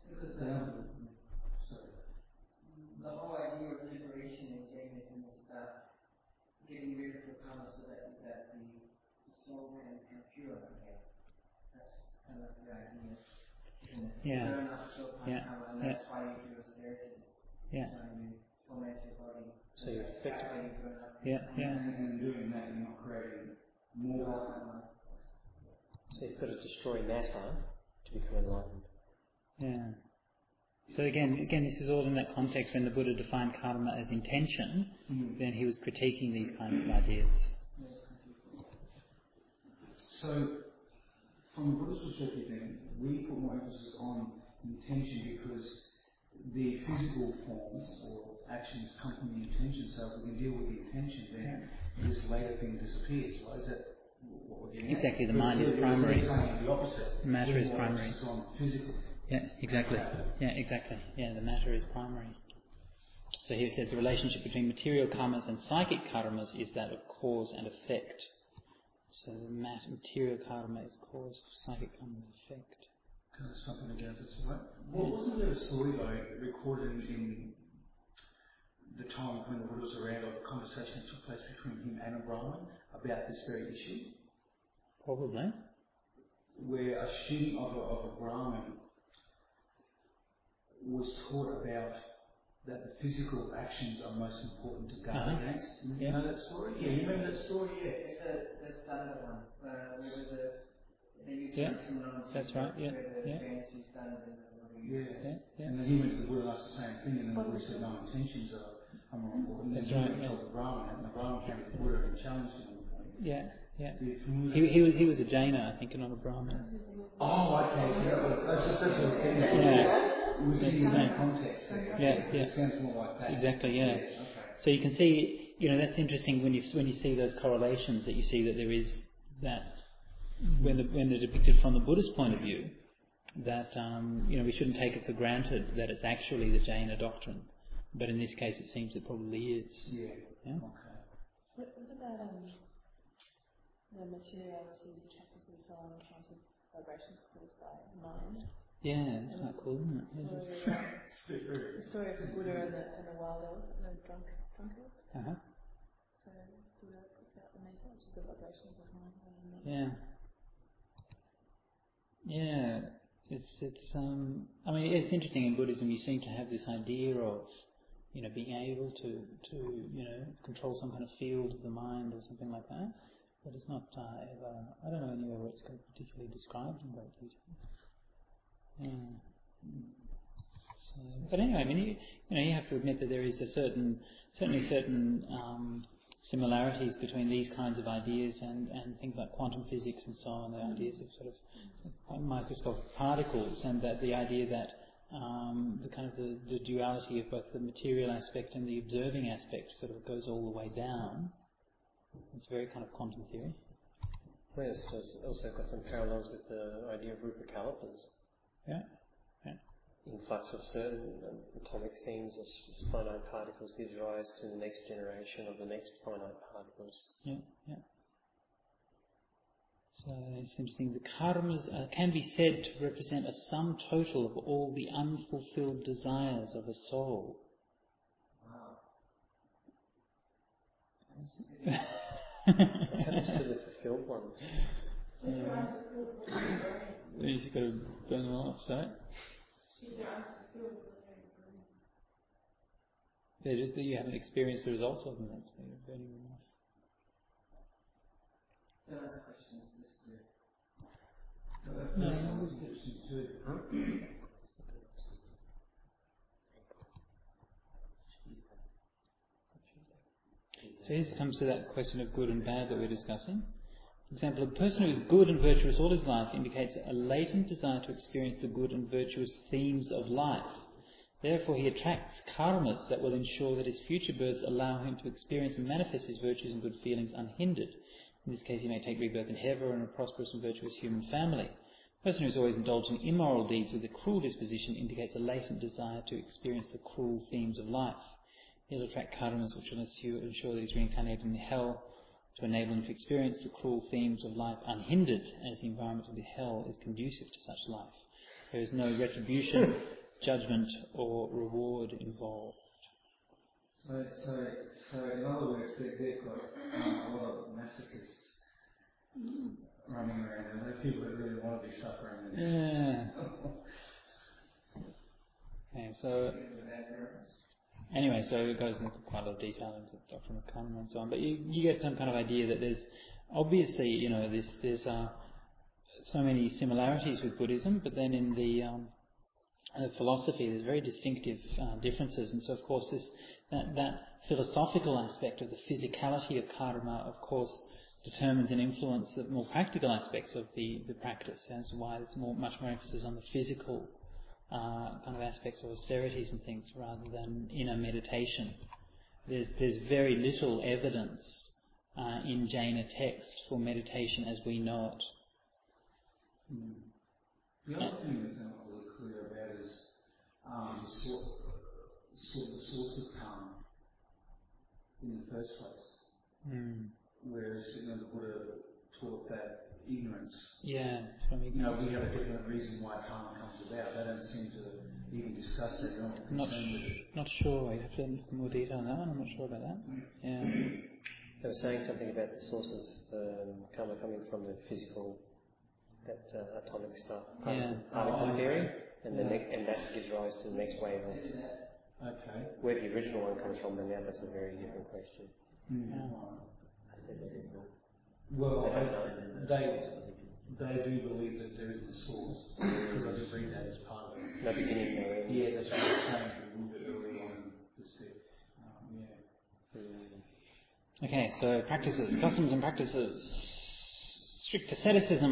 The whole idea of liberation in Jainism is about getting rid of the karma so that the soul can purify it. That's kind of the idea. Yeah. Burn up so much karma, and that's why you do austerities. Yeah. You torment your body. So you effectively burn up. Yeah. And doing that, you're not creating more karma. So you've got to destroy matter to become enlightened. Yeah. So again, this is all in that context when the Buddha defined karma as intention. Then he was critiquing these kinds of ideas. So, from a Buddhist perspective, then we put more emphasis on intention because the physical form or actions come from the intention. So if we can deal with the intention, then this later thing disappears. Right? Is that what we're getting at? Exactly. The mind is primary. We're saying the opposite. Matter is primary. On physical. Yeah, exactly. Yeah, exactly. Yeah, the matter is primary. So here it says the relationship between material karmas and psychic karmas is that of cause and effect. So the material karma is cause, psychic karma is effect. Kind of something against this, right? Well, wasn't there a story though recorded in the time when the Buddha was around, of a conversation that took place between him and a Brahmin about this very issue? Probably. Where a student of a Brahmin was taught about that the physical actions are most important to guard against. You know that story? Yeah, you remember that story? Yeah. It's the standard one. Where they used Yeah, terminology. that's right. Yeah, yeah. And then he went to the Buddha and asked the same thing, and then the Buddha said, no, intentions are more important. That's right. He told the Brahmin, and the Brahmin came to the Buddha and challenged him on the point. Yeah, yeah. He was a Jaina, I think, and not a Brahmin. Oh, okay. So that's what it was in the same context there. Yeah. It sounds more like that. Exactly, yeah. Okay. So you can see, that's interesting when you see those correlations, that you see that there is that when they're depicted from the Buddhist point of view, that we shouldn't take it for granted that it's actually the Jaina doctrine, but in this case it seems it probably is. Yeah. Okay. What about the materiality chapters and so on, counted vibrations caused by mind? Yeah, it's quite cool, isn't it? The story of the Buddha and the wild elephant, the drunkard. Uh-huh. So Buddha puts out the metta, which is the vibrations of mind. Yeah. Yeah. It's interesting in Buddhism. You seem to have this idea of, being able to control some kind of field of the mind or something like that. But it's not ever. I don't know anywhere where it's particularly described in great detail. So, but anyway, you have to admit that there is certainly certain similarities between these kinds of ideas and things like quantum physics and so on, the ideas of sort of microscopic particles, and that the idea that the duality of both the material aspect and the observing aspect sort of goes all the way down. It's very kind of quantum theory. Well, it's also got some parallels with the idea of Rupa Kalpas. Yeah. Influx of certain atomic themes as finite particles gives rise to the next generation of the next finite particles. Yeah. So it's interesting. The karmas can be said to represent a sum total of all the unfulfilled desires of a soul. What happens to the fulfilled ones? You just got to burn them off, right? They're just that you haven't experienced the results of them. That's why you're burning them off. The last question is just So here comes to that question of good and bad that we're discussing. For example, a person who is good and virtuous all his life indicates a latent desire to experience the good and virtuous themes of life. Therefore, he attracts karmas that will ensure that his future births allow him to experience and manifest his virtues and good feelings unhindered. In this case, he may take rebirth in heaven or in a prosperous and virtuous human family. A person who is always indulged in immoral deeds with a cruel disposition indicates a latent desire to experience the cruel themes of life. He'll attract karmas which will ensure that he's reincarnated in hell, to enable him to experience the cruel themes of life unhindered, as the environment of the hell is conducive to such life. There is no retribution, judgment, or reward involved. So in other words, they've got a lot of masochists running around, and they're people that really want to be suffering. Yeah. Okay, so anyway, so it goes into quite a lot of detail into the doctrine of karma and so on, but you get some kind of idea that there's obviously, there's so many similarities with Buddhism, but then in the philosophy there's very distinctive differences, and so of course that philosophical aspect of the physicality of karma, of course, determines and influences the more practical aspects of the practice. That's why there's much more emphasis on the physical kind of aspects of austerities and things rather than inner meditation. There's very little evidence in Jaina text for meditation as we know it. The other thing that clear about is the source of karma in the first place. Whereas the Buddha taught that ignorance. Yeah, from ignorance. We have a different reason why karma comes about. They don't seem to even discuss that. They're not concerned with it. Not sure. You have to look more detail on that one. I'm not sure about that. Yeah. They were saying something about the source of karma coming from the physical, that atomic stuff, particle theory, and that gives rise to the next wave of. Okay. Where the original one comes from, then now that's a very different question. Well, they do believe that there is a source, because I did read that as part of it. No beginning, no end. Yeah, that's what I was saying a little bit early on in this tip. Okay, so practices, customs and practices. Strict asceticism.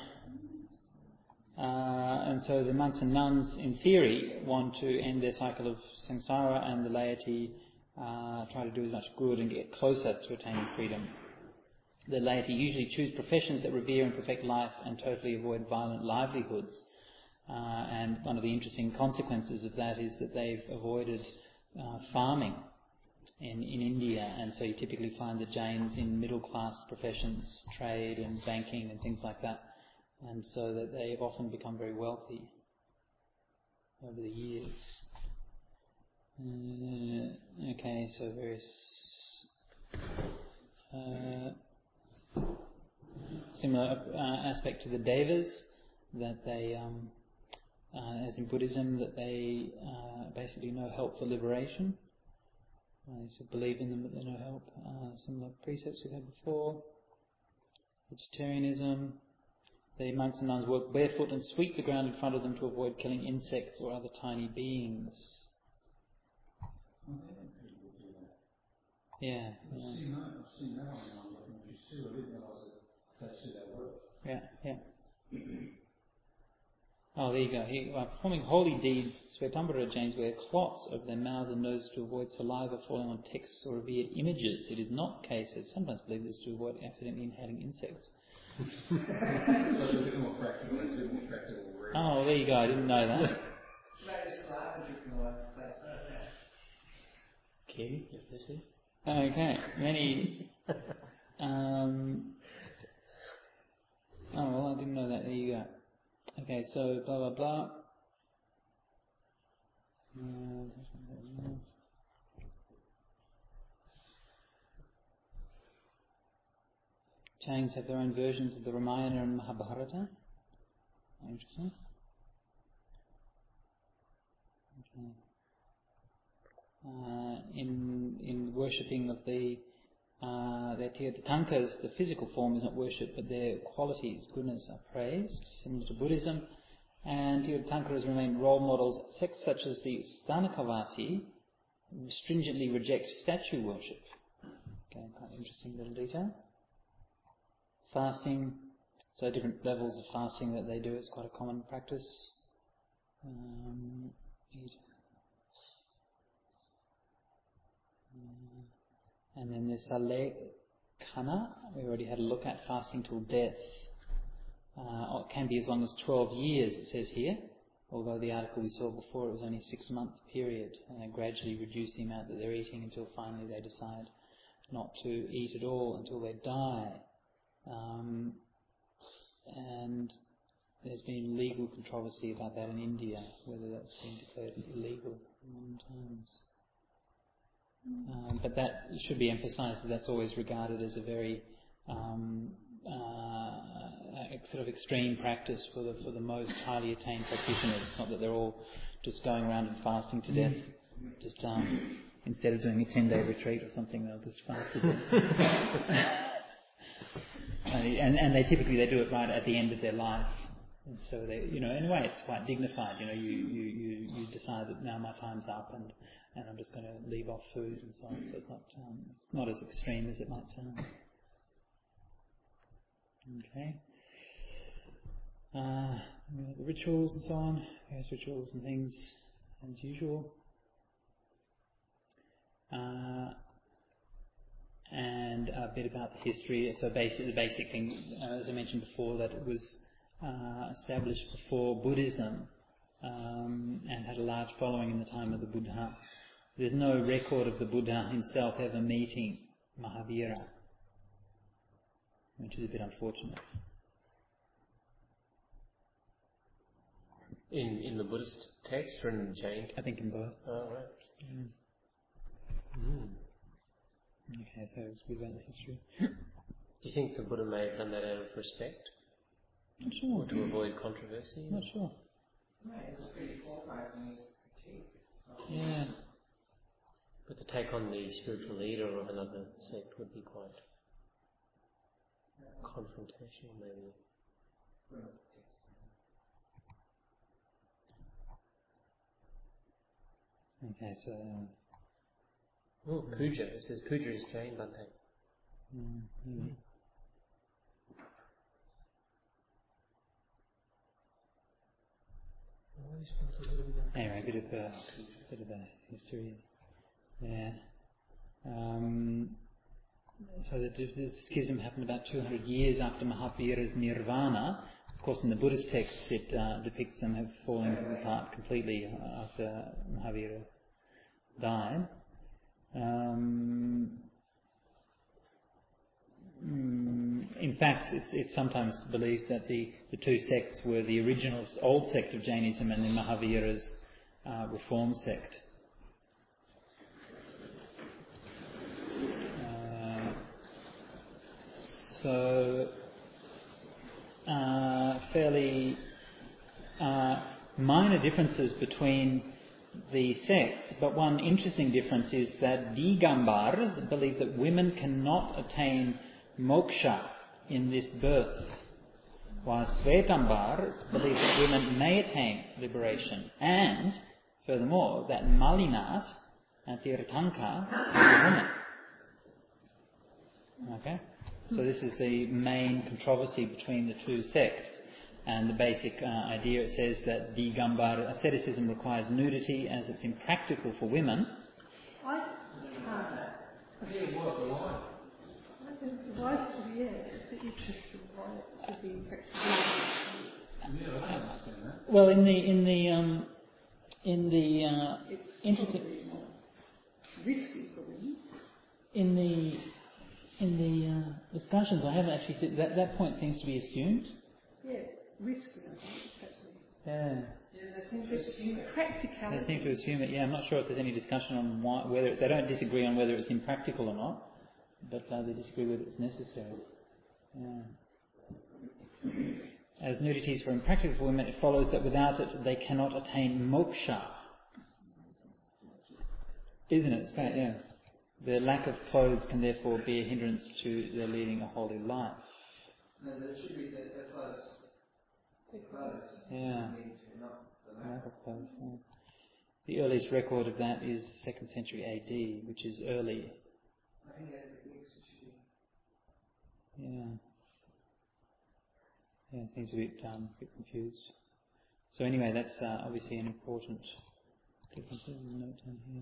And so the monks and nuns, in theory, want to end their cycle of samsara, and the laity try to do as much good and get closer to attaining freedom. The laity usually choose professions that revere and perfect life and totally avoid violent livelihoods. And one of the interesting consequences of that is that they've avoided farming in India, and so you typically find the Jains in middle class professions, trade and banking and things like that, and so that they've often become very wealthy over the years. Okay, so various similar aspect to the Devas, that they, as in Buddhism, that they basically no help for liberation. They should believe in them, but they're no help. Similar precepts we've had before. Vegetarianism. The monks and nuns work barefoot and sweep the ground in front of them to avoid killing insects or other tiny beings. Yeah. I've seen that on looking at you too. I didn't realise that that's who they were. Yeah. Oh, there you go. While performing holy deeds, Svetambara Jains wear cloths over their mouths and noses to avoid saliva falling on texts or revered images. It is not the case, as sometimes believe this, to avoid accidentally inhaling insects. So it's a bit more practical. Oh, there you go. I didn't know that. Okay, if this is. Okay, many. Oh well, I didn't know that. There you go. Okay, so blah blah blah. Jains have their own versions of the Ramayana and Mahabharata. Interesting. Okay. In worshipping of their Tirthankaras, the physical form is not worshipped, but their qualities, goodness, are praised, similar to Buddhism. And Tirthankaras remain role models. Sects such as the Sthanakavasi stringently reject statue worship. Okay, quite interesting little detail. Fasting, so different levels of fasting that they do is quite a common practice. And then there's Salekana, we already had a look at, fasting till death. It can be as long as 12 years, it says here, although the article we saw before, it was only a 6-month period, and they gradually reduce the amount that they're eating until finally they decide not to eat at all until they die. And there's been legal controversy about that in India, whether that's been declared illegal in modern times. But that should be emphasised that that's always regarded as a very sort of extreme practice for the most highly attained practitioners. It's not that they're all just going around and fasting to death. Just instead of doing a 10-day retreat or something, they'll just fast to death. And they typically do it right at the end of their life. And so they, in a way, it's quite dignified. You decide that now my time's up and I'm just going to leave off food and so on. So it's not as extreme as it might sound. Okay. The rituals and so on. Various rituals and things as usual. And a bit about the history. So the basic thing, as I mentioned before, that it was established before Buddhism, and had a large following in the time of the Buddha. There's no record of the Buddha himself ever meeting Mahavira, which is a bit unfortunate. In the Buddhist text or in Jain? I think in both. Oh, right. Okay, so it's good about the history. Do you think the Buddha may have done that out of respect? Not sure. Or to avoid controversy? Not sure. No, it was pretty forthright in his critique. Yeah. But to take on the spiritual leader of another sect would be quite confrontational, maybe. Okay, so... Oh, Puja. It says Puja is Jain Bhante. Anyway, a bit of a history. Yeah. So the schism happened about 200 years after Mahavira's nirvana. Of course, in the Buddhist texts, it depicts them have fallen apart completely after Mahavira died. In fact, it's sometimes believed that the two sects were the original old sect of Jainism and then Mahavira's reform sect. So, fairly minor differences between the sects, but one interesting difference is that Digambars believe that women cannot attain moksha in this birth, while Svetambars believe that women may attain liberation, and, furthermore, that Malinat and Tirthanka are women. Okay? So this is the main controversy between the two sects. And the basic idea, it says that Digambar asceticism requires nudity as it's impractical for women. I think why should be, it's interesting why it should be practical. Well, in the It's interesting risky for women. in the discussions, I haven't actually said that point seems to be assumed. Yeah, risky, I think, perhaps. Yeah. They seem to assume practicality. They seem to assume it. Yeah, I'm not sure if there's any discussion on whether they don't disagree on whether it's impractical or not, but they disagree whether it's necessary. Yeah. As nudity is for impractical for women, it follows that without it they cannot attain moksha. Isn't it? It's bad, yeah. The lack of clothes can therefore be a hindrance to their leading a holy life. No, there should be the clothes. The clothes. Yeah. Not the Lack of clothes. Yeah. The earliest record of that is 2nd century AD, which is early. I think that's the Greeks it should be. Yeah. Yeah, it seems a bit confused. So anyway, that's obviously an important difference. There's a note down here.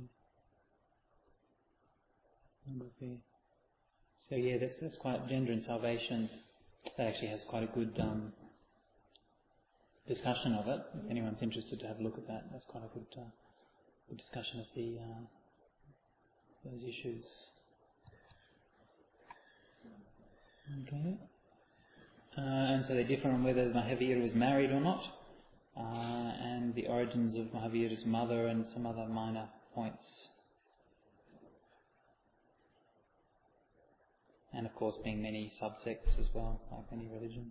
So yeah, that's quite Gender and Salvation. That actually has quite a good discussion of it. If anyone's interested to have a look at that, that's quite a good discussion of the those issues. Okay. And so they differ on whether Mahavira was married or not, and the origins of Mahavira's mother and some other minor points. And of course being many subsects as well, like any religion.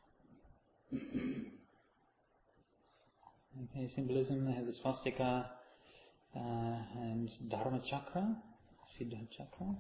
Okay, symbolism, they have the swastika and Dharma Chakra, Siddha Chakra.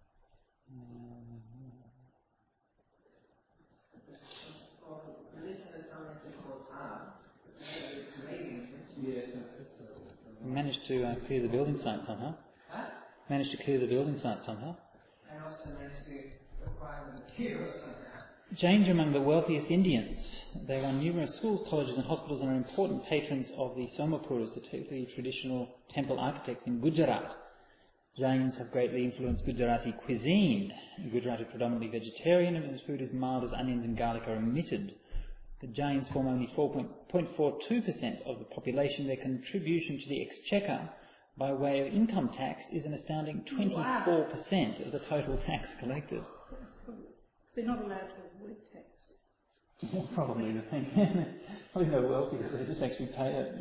We managed to clear the building site somehow. Managed to clear the building site somehow. And also managed to acquire the materials somehow. Jains are among the wealthiest Indians. They run numerous schools, colleges and hospitals and are important patrons of the Somapuras, the traditional temple architects in Gujarat. Jains have greatly influenced Gujarati cuisine. Gujarat is predominantly vegetarian and its food is mild as onions and garlic are omitted. The Jains form only 4.42% of the population. Their contribution to the exchequer by way of income tax is an astounding 24% of the total tax collected. They're not allowed to avoid tax. Probably the thing. Probably no wealthy, they just actually pay it.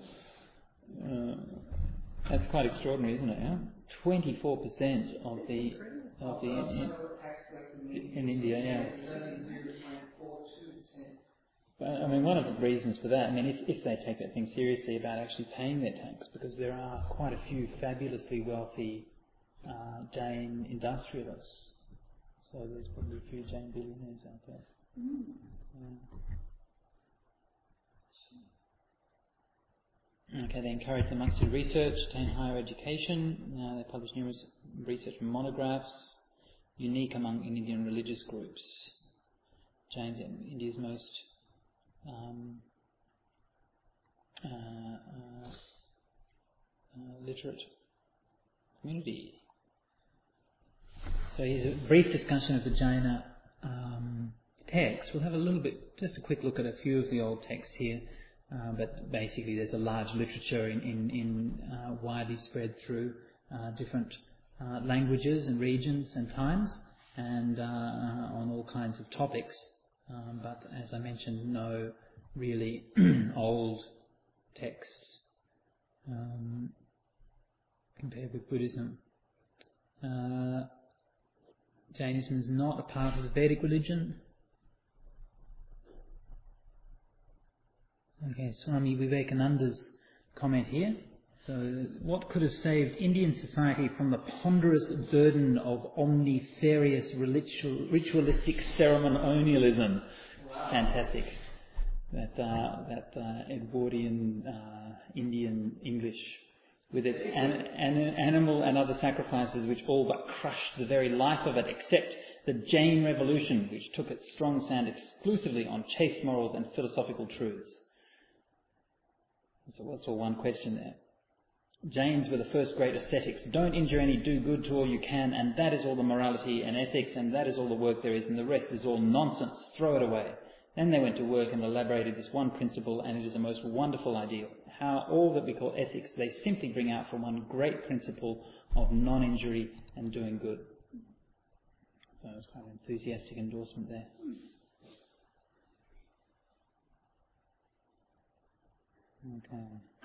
That's quite extraordinary, isn't it? Yeah? 24% of the in India, yeah. I mean, one of the reasons for that, I mean, if they take that thing seriously about actually paying their tax, because there are quite a few fabulously wealthy Jain industrialists. So there's probably a few Jain billionaires out there. Okay, they encourage the monks to research, attain higher education. They publish numerous research monographs, unique among Indian religious groups. Jains are India's most literate community. So here's a brief discussion of the Jaina texts. We'll have a little bit, just a quick look at a few of the old texts here. But basically there's a large literature in widely spread through different languages and regions and times, and on all kinds of topics. But as I mentioned, no really old texts compared with Buddhism. Jainism is not a part of the Vedic religion. Okay, Swami Vivekananda's comment here. So, what could have saved Indian society from the ponderous burden of omnifarious ritualistic ceremonialism? Wow. Fantastic. That Edwardian Indian English, with its animal and other sacrifices which all but crushed the very life of it, except the Jain revolution, which took its strong stand exclusively on chaste morals and philosophical truths. So that's all one question there. Jains were the first great ascetics. Don't injure any, do good to all you can, and that is all the morality and ethics, and that is all the work there is, and the rest is all nonsense. Throw it away. Then they went to work and elaborated this one principle, and it is a most wonderful ideal. How all that we call ethics, they simply bring out from one great principle of non-injury and doing good. So it was quite an enthusiastic endorsement there. Okay.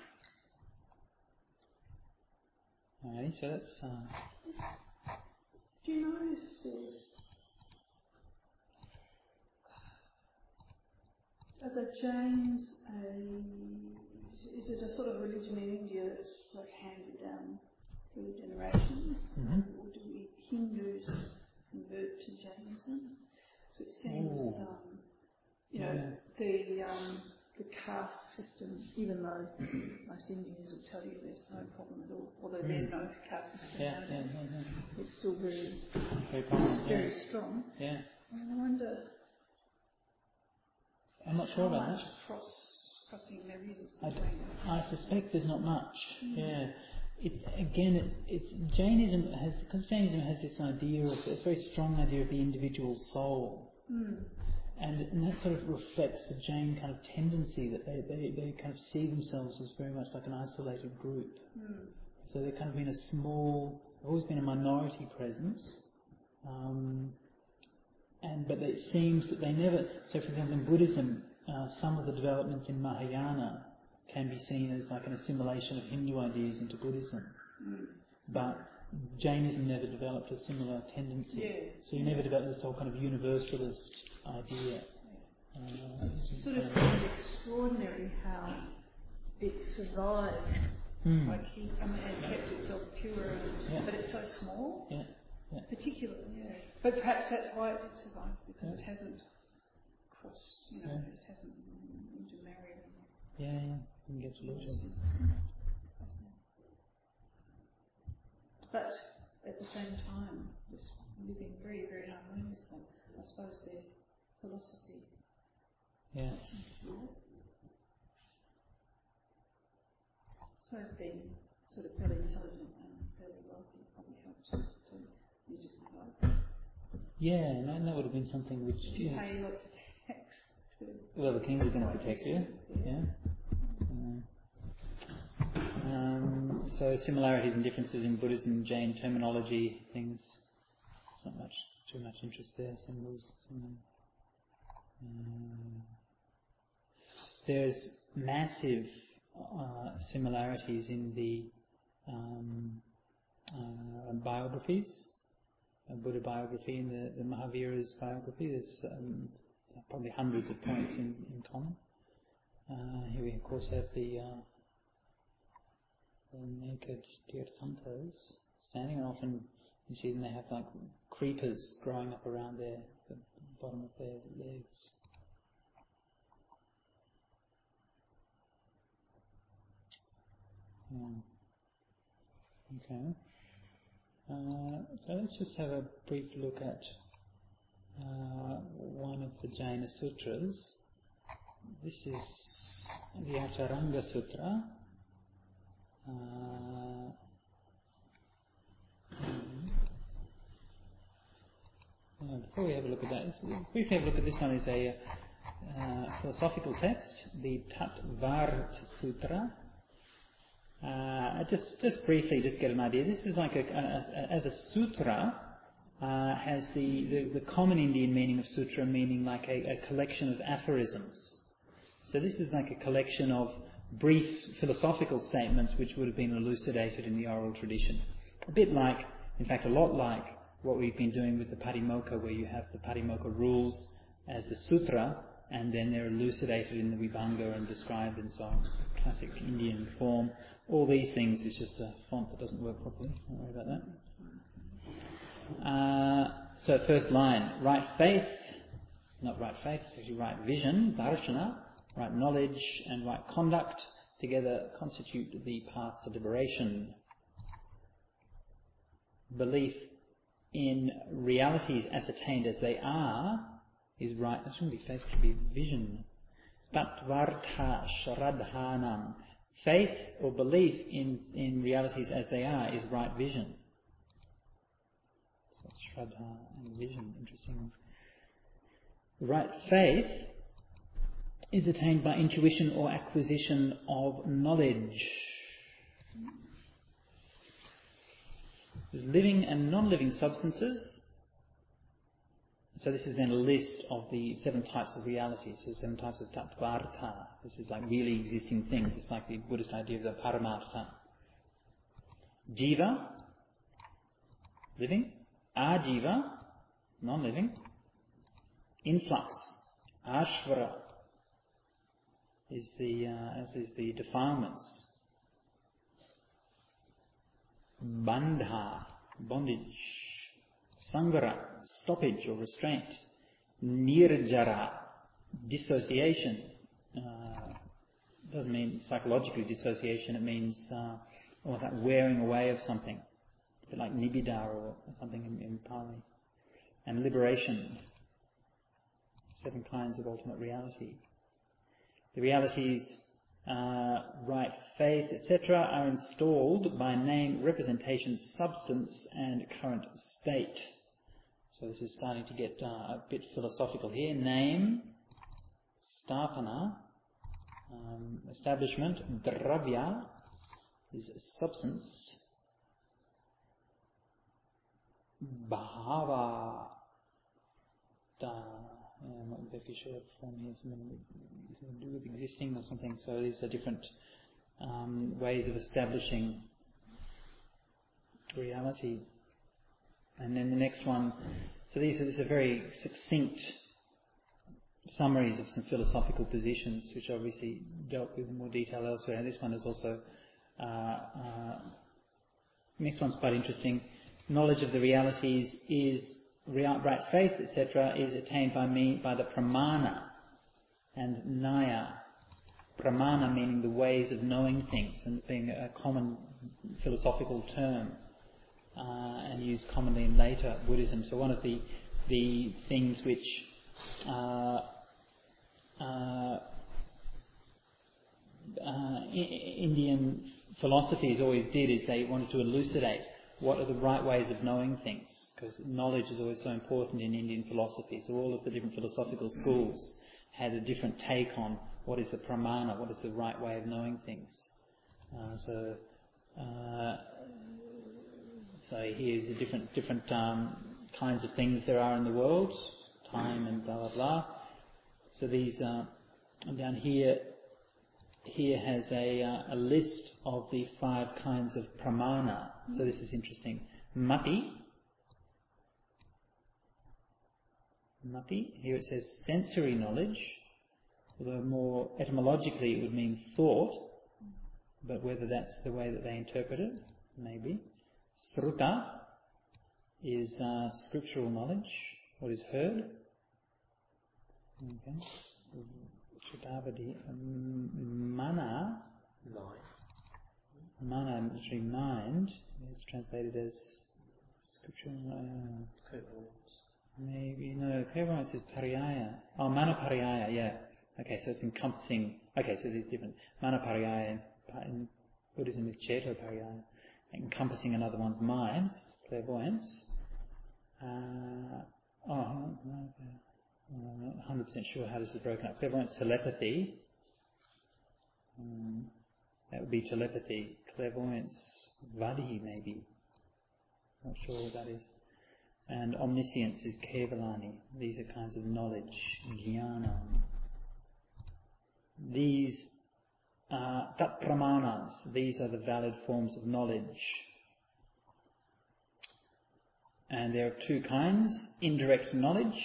Alright, so that's... Do you know if there's... Are the Jains is it a sort of religion in India that's like handed down through generations? Mm-hmm. Or do we Hindus convert to Jainism? So it seems, the caste system, even though most Indians will tell you there's no problem at all, although there's no caste system, it's still very strong. Yeah. And I wonder. I'm not sure about that. Crossing there is. I suspect there's not much. Yeah. Jainism has this idea of this very strong idea of the individual soul. And that sort of reflects the Jain kind of tendency that they kind of see themselves as very much like an isolated group. So they've kind of been always been a minority presence. But it seems that they never... So for example in Buddhism, some of the developments in Mahayana can be seen as like an assimilation of Hindu ideas into Buddhism. But Jainism never developed a similar tendency. Yeah. So you never developed this whole kind of universalist idea. It sort of seems extraordinary how it survived. Like and kept itself pure, but it's so small. Yeah. Particularly, But perhaps that's why it did survive, because it hasn't crossed, it hasn't intermarried. Yeah, didn't get to lose it. But at the same time, just living very, very harmoniously. I suppose their philosophy. Yeah. I suppose being sort of fairly intelligent and fairly wealthy probably helps to religious life. Yeah, and that would have been something which... You pay lots of tax to Well, the king is going to protect you. Yeah. So similarities and differences in Buddhism and Jain terminology, things. Not too much interest there. Symbols. There's massive similarities in the biographies. A Buddha biography and the Mahavira's biography. There's probably hundreds of points in common. Here we of course have the naked Tirthankas standing, and often you see them, they have like creepers growing up around the bottom of their legs. Okay. So let's just have a brief look at one of the Jaina Sutras. This is the Acharanga Sutra. Before we have a look at that, briefly have a look at this one. Is a philosophical text, the Tattvartha Sutra. Just briefly, just get an idea. This is like as a sutra, has the common Indian meaning of sutra, meaning like a collection of aphorisms. So this is like a collection of brief philosophical statements which would have been elucidated in the oral tradition. A bit like, in fact a lot like, what we've been doing with the Patimokkha, where you have the Patimokkha rules as the sutra, and then they're elucidated in the Vibhanga and described in so on. Classic Indian form. All these things is just a font that doesn't work properly. Don't worry about that. So first line, right faith, not right faith, it's actually right vision, darshana, right knowledge and right conduct together constitute the path to liberation. Belief in realities ascertained as they are is right. That shouldn't be faith, it should be vision. Tattvartha shraddhanam. Faith or belief in realities as they are is right vision. So shraddha and vision, interesting. Right faith is attained by intuition or acquisition of knowledge. There's living and non-living substances. So this is then a list of the 7 types of realities, so 7 types of tattvartha. This is like really existing things. It's like the Buddhist idea of the paramartha. Jiva, living. Ajiva, non-living. Influx. Ashvara is as is the defilements. Bandha, bondage. Sangara, stoppage or restraint. Nirjara, dissociation. Doesn't mean psychologically dissociation, it means almost like wearing away of something. A bit like nibbida or something in Pali. And liberation. 7 kinds of ultimate reality. The realities, right faith, etc., are installed by name, representation, substance, and current state. So this is starting to get a bit philosophical here. Name, stapana, establishment, dravya is substance, bhava, I'm not exactly sure what form here, something to do with existing or something. So these are different ways of establishing reality. And then the next one, so these are very succinct summaries of some philosophical positions, which obviously dealt with in more detail elsewhere. And this one is also, next one's quite interesting. Knowledge of the realities is, right faith, etc., is attained by the pramana and naya. Pramana meaning the ways of knowing things, and being a common philosophical term. And used commonly in later Buddhism. So one of the things which Indian philosophies always did is they wanted to elucidate what are the right ways of knowing things, because knowledge is always so important in Indian philosophy. So all of the different philosophical schools had a different take on what is the pramana, what is the right way of knowing things. So here's the different kinds of things there are in the world, time and blah blah blah. So these down here has a list of the 5 kinds of pramana. So this is interesting. Mati. Here it says sensory knowledge, although more etymologically it would mean thought, but whether that's the way that they interpret it, maybe. Sruta is scriptural knowledge, what is heard. Okay. Shrutavadi. Mana, literally mind, is translated as scriptural. Maybe, no, clairvoyance is pariyaya. Oh, mana pariyaya, yeah. Okay, so it's encompassing. Okay, so there's different. Mana pariyaya in Buddhism is ceto pariyaya, encompassing another one's mind, clairvoyance. I'm not 100% sure how this is broken up. Clairvoyance, telepathy. That would be telepathy. Clairvoyance, vadi maybe. Not sure what that is. And omniscience is kevalani. These are kinds of knowledge, jnana. These are tat pramanas. These are the valid forms of knowledge. And there are 2 kinds, indirect knowledge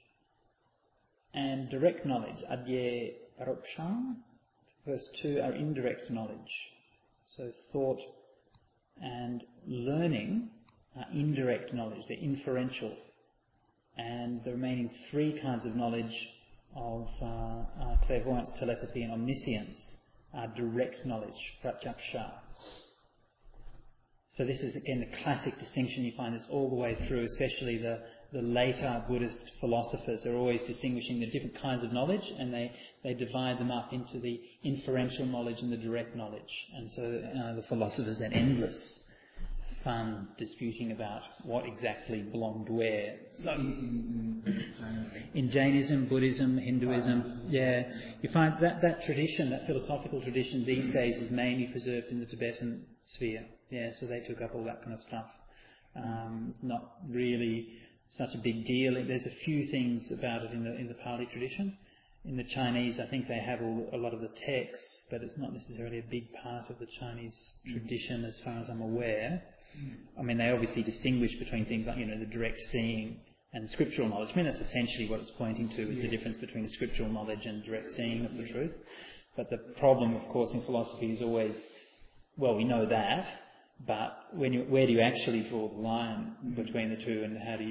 and direct knowledge. Adye paroksham. The first 2 are indirect knowledge. So thought and learning are indirect knowledge, they're inferential. And the remaining 3 kinds of knowledge of clairvoyance, telepathy and omniscience are direct knowledge, pratyaksha. So this is again the classic distinction. You find this all the way through, especially the later Buddhist philosophers are always distinguishing the different kinds of knowledge, and they divide them up into the inferential knowledge and the direct knowledge. And so the philosophers had endless fun disputing about what exactly belonged where. So, in Jainism, Buddhism, Hinduism, you find that tradition, that philosophical tradition these days is mainly preserved in the Tibetan sphere. Yeah, so they took up all that kind of stuff. Not really such a big deal. There's a few things about it in the Pali tradition. In the Chinese, I think they have a lot of the texts, but it's not necessarily a big part of the Chinese tradition as far as I'm aware. I mean, they obviously distinguish between things like, the direct seeing and scriptural knowledge. I mean, that's essentially what it's pointing to, is the difference between the scriptural knowledge and direct seeing of the truth. But the problem, of course, in philosophy is always, well, we know that, but where do you actually draw the line between the two, and how do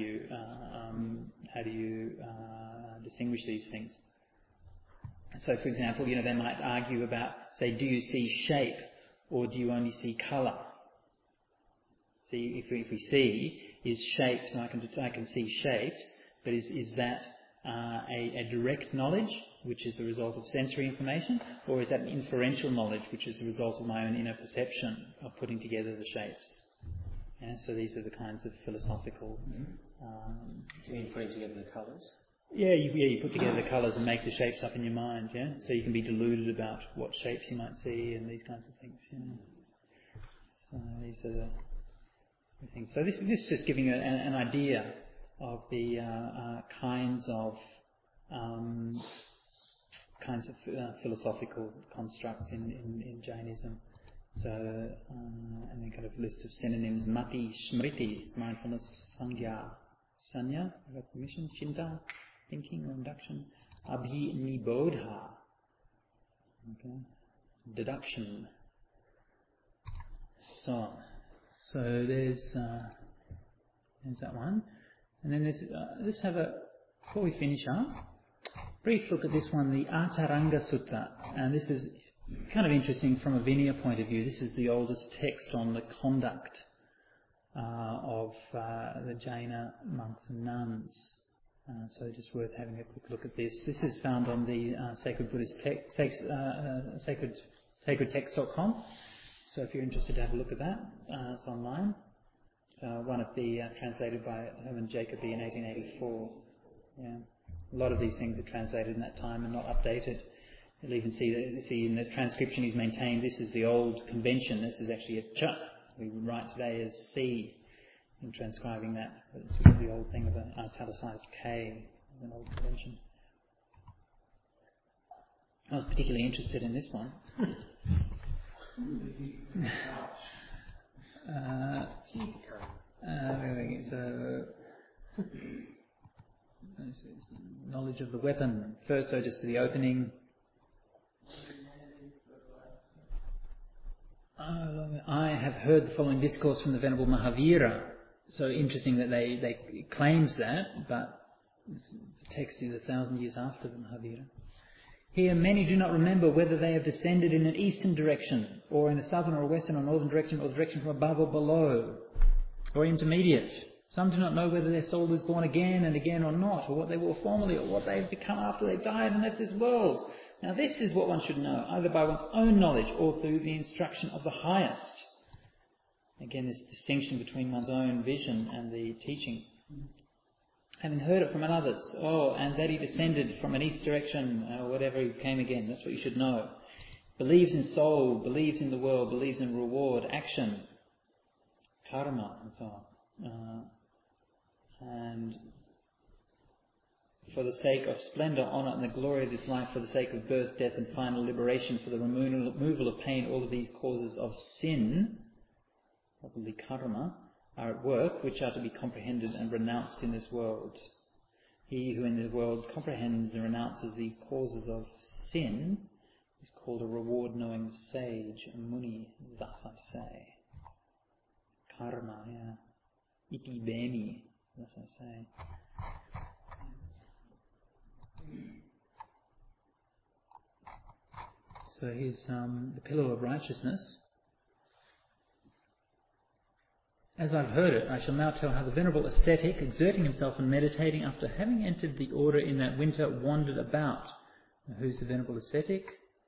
you distinguish these things? So, for example, they might argue about, say, do you see shape or do you only see colour? See, if we see is shapes, and I can see shapes, but is that a direct knowledge, which is a result of sensory information, or is that an inferential knowledge, which is a result of my own inner perception of putting together the shapes? Yeah, so these are the kinds of philosophical. Do you mean putting together the colours? Yeah, you put together the colours and make the shapes up in your mind. Yeah, so you can be deluded about what shapes you might see and these kinds of things. Yeah. So these are the things. So this is just giving you an idea of the kinds of philosophical constructs in Jainism. So, and then kind of list of synonyms: mati, smriti, mindfulness; sangya, sanya, recognition; chinta, thinking or induction; abhinibodha, okay, deduction. So on. So there's that one, and then let's have before we finish up, brief look at this one, the Atharanga Sutta, and this is kind of interesting from a Vinaya point of view. This is the oldest text on the conduct of the Jaina monks and nuns. So just worth having a quick look at this. This is found on the Sacred Buddhist sacredtext.com. So if you're interested to have a look at that, it's online. One of the translated by Herman Jacobi in 1884. Yeah. A lot of these things are translated in that time and not updated. You'll even see in the transcription he's maintained this is the old convention. This is actually a ch. We would write today as C in transcribing that. But it's sort of the old thing of an italicized K, an old convention. I was particularly interested in this one. Knowledge of the weapon. First, so just to the opening. I have heard the following discourse from the Venerable Mahavira. So interesting that they claims that, but the text is 1,000 years after the Mahavira. Here many do not remember whether they have descended in an eastern direction, or in a southern or a western or northern direction, or the direction from above or below, or intermediate. Some do not know whether their soul is born again and again or not, or what they were formerly, or what they have become after they died and left this world. Now this is what one should know, either by one's own knowledge or through the instruction of the highest. Again, this distinction between one's own vision and the teaching. Having heard it from others, and that he descended from an east direction, whatever he came again, that's what you should know. Believes in soul, believes in the world, believes in reward, action, karma, and so on. And for the sake of splendour, honour and the glory of this life, for the sake of birth, death and final liberation, for the removal of pain, all of these causes of sin, probably karma, are at work, which are to be comprehended and renounced in this world. He who in the world comprehends and renounces these causes of sin is called a reward-knowing sage, a muni, thus I say. Karma, yeah. Iti bemi, thus I say. So here's the pillar of righteousness. As I've heard it, I shall now tell how the venerable ascetic, exerting himself and meditating, after having entered the order in that winter, wandered about. Now, who's the venerable ascetic?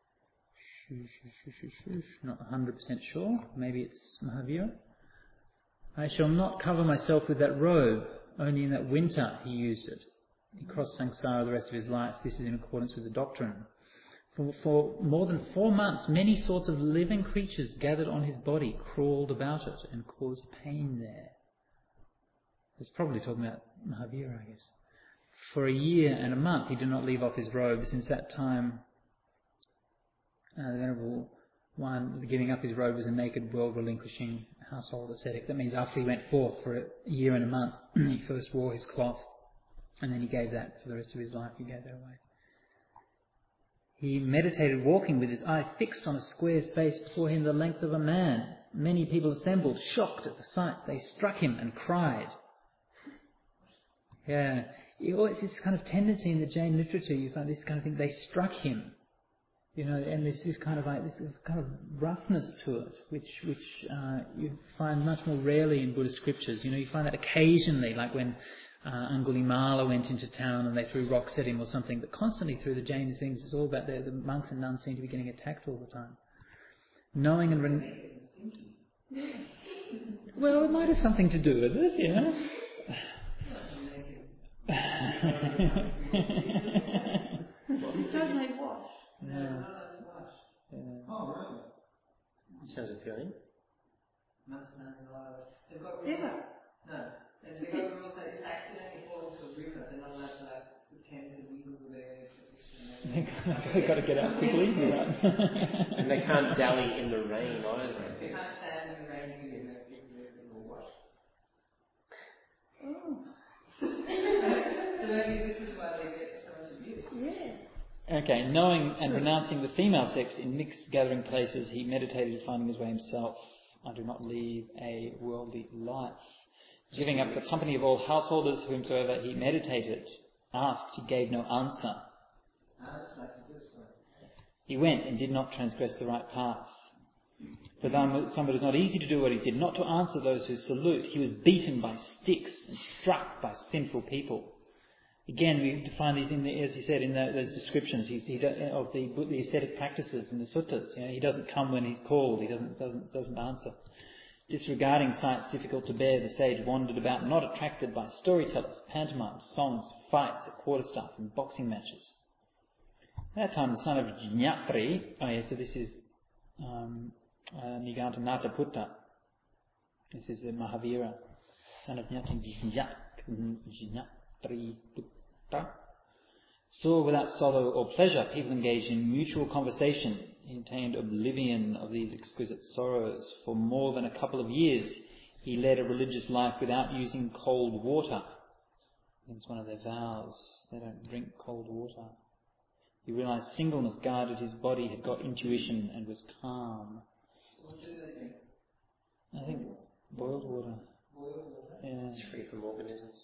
Not 100% sure. Maybe it's Mahavira. I shall not cover myself with that robe. Only in that winter he used it. He crossed samsara the rest of his life. This is in accordance with the doctrine. For more than 4 months, many sorts of living creatures gathered on his body, crawled about it, and caused pain there. It's probably talking about Mahavira, I guess. For a year and a month, he did not leave off his robe. Since that time, the Venerable One, giving up his robe, was a naked, world-relinquishing household ascetic. That means after he went forth for a year and a month, he first wore his cloth, and then he gave that for the rest of his life. He gave that away. He meditated walking with his eye fixed on a square space before him the length of a man. Many people assembled, shocked at the sight. They struck him and cried. Yeah, it's this kind of tendency in the Jain literature. You find this kind of thing. They struck him, and this is kind of like this kind of roughness to it, which you find much more rarely in Buddhist scriptures. You find that occasionally, like when Angulimala went into town and they threw rocks at him or something, but constantly through the Jain things, it's all about the monks and nuns seem to be getting attacked all the time. Knowing and well, it might have something to do with it, Don't they wash? Yeah. Oh, really? Sounds appealing. Ever? No. And the other rules that if accidentally fall into a river, they're not allowed to pretend to mingle with their They've got to get out quickly. And they can't dally in the rain either. They can't stand in the rain to people wash. Oh. So maybe this is why they get so much abuse. Yeah. Okay, knowing and renouncing the female sex in mixed gathering places, he meditated, finding his way himself. I do not leave a worldly life. Giving up the company of all householders whomsoever he meditated, asked, he gave no answer. He went and did not transgress the right path. For somebody was not easy to do what he did, not to answer those who salute. He was beaten by sticks and struck by sinful people. Again, we find these as he said, in those descriptions of the ascetic practices in the suttas. He doesn't come when he's called. He doesn't answer. Disregarding sights difficult to bear, the sage wandered about, not attracted by storytellers, pantomimes, songs, fights at quarterstaff and boxing matches. At that time, the son of Jnapri, so this is Niganta Nataputta. This is the Mahavira, son of Jnapri Putta. Saw without sorrow or pleasure people engaged in mutual conversation. He attained oblivion of these exquisite sorrows. For more than a couple of years, he led a religious life without using cold water. It's one of their vows. They don't drink cold water. He realized singleness guarded his body, had got intuition, and was calm. What do they drink? I think boiled water. Boiled water? Yeah. It's free from organisms.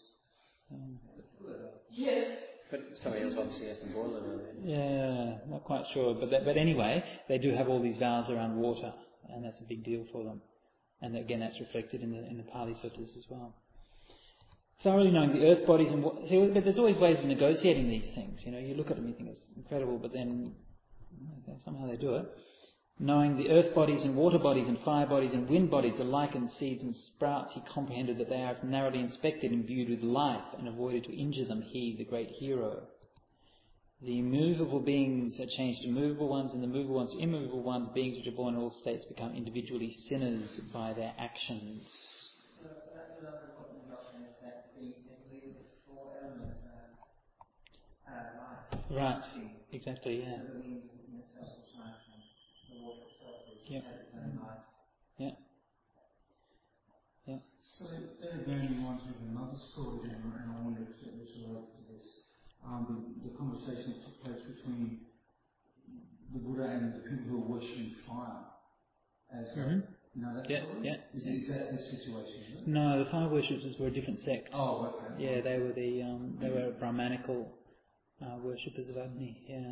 Yes. But somebody else obviously has to boil it. Yeah, not quite sure. But anyway, they do have all these vows around water, and that's a big deal for them. And again, that's reflected in the Pali Suttas as well. Thoroughly knowing the earth bodies and but there's always ways of negotiating these things. You know, you look at them and you think it's incredible, but then somehow they do it. Knowing the earth bodies and water bodies and fire bodies and wind bodies are lichens, seeds and sprouts, he comprehended that they are narrowly inspected and viewed with life and avoided to injure them, he, the great hero. The immovable beings are changed to movable ones, and the movable ones to immovable ones. Beings which are born in all states become individually sinners by their actions. So that's another important doctrine, is that they believe the four elements are life. Right, exactly, yeah. So the wind in itself is life, and the water itself has its own life. Yeah. Yeah. So that again reminds me of another story, and I wonder if it was related to this. The conversation that took place between the Buddha and the people who are worshipping fire. As you know that story? Yeah. Is that the situation? Is it? No, the fire worshippers were a different sect. Oh, okay. Yeah, they were they were Brahmanical worshippers of Agni. Yeah.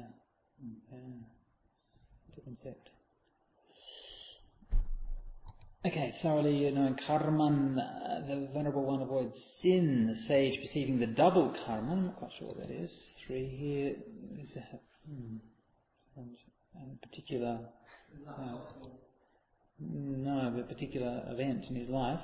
Different sect. Okay, thoroughly knowing karman, the Venerable One avoids sin. The sage perceiving the double karma, I'm not quite sure what that is. 3 here is a particular, a particular event in his life.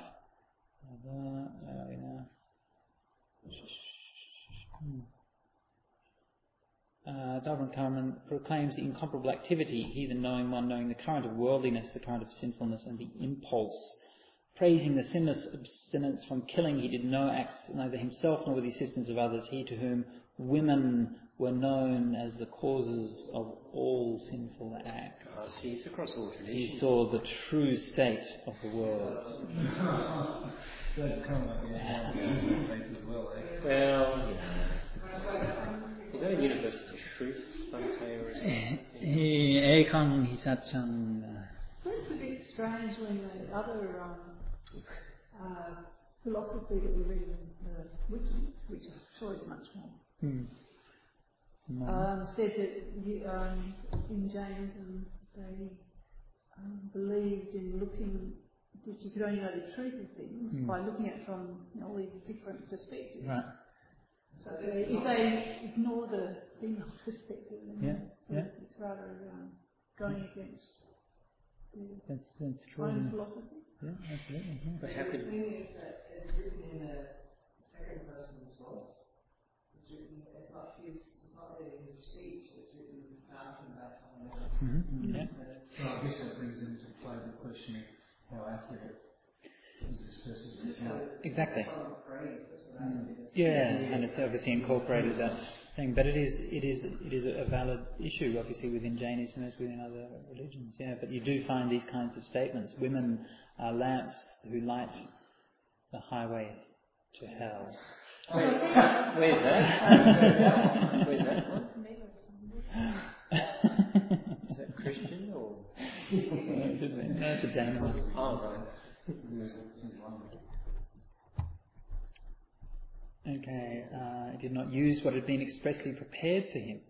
Double karman proclaims the incomparable activity, he the knowing one, knowing the current of worldliness, the current of sinfulness, and the impulse. Praising the sinless abstinence from killing, he did no acts, neither himself nor with the assistance of others, he to whom women were known as the causes of all sinful acts. See, it's across all traditions. He saw the true state of the world. So it's kind of like faith as well, eh? Well, is that a universal truth, Bhante, or is it? Ekang hisachang. It's a bit strange when the other philosophy that we read in the Wiki, which I'm sure is much more, said that in Jainism they believed in looking, that you could only know the truth of things by looking at it from all these different perspectives. Right. So if they ignore the female perspective, then it's rather going against That's true. own philosophy. Yeah, absolutely. Yeah. But how could... The thing is that it's written in a second person source. It's written, it's not really his speech, it's written after by someone else. Yeah. So I guess that brings into play the question of how accurate is this person's account. Exactly. Some phrase, that's what I did. Yeah, and it's obviously incorporated that thing, but it is a valid issue, obviously, within Jainism as within other religions. Yeah, but you do find these kinds of statements. Women are lamps who light the highway to hell. Where's that? Where's that one? Is that Christian or? No, it's a Jain one. Oh, right. Okay, he did not use what had been expressly prepared for him.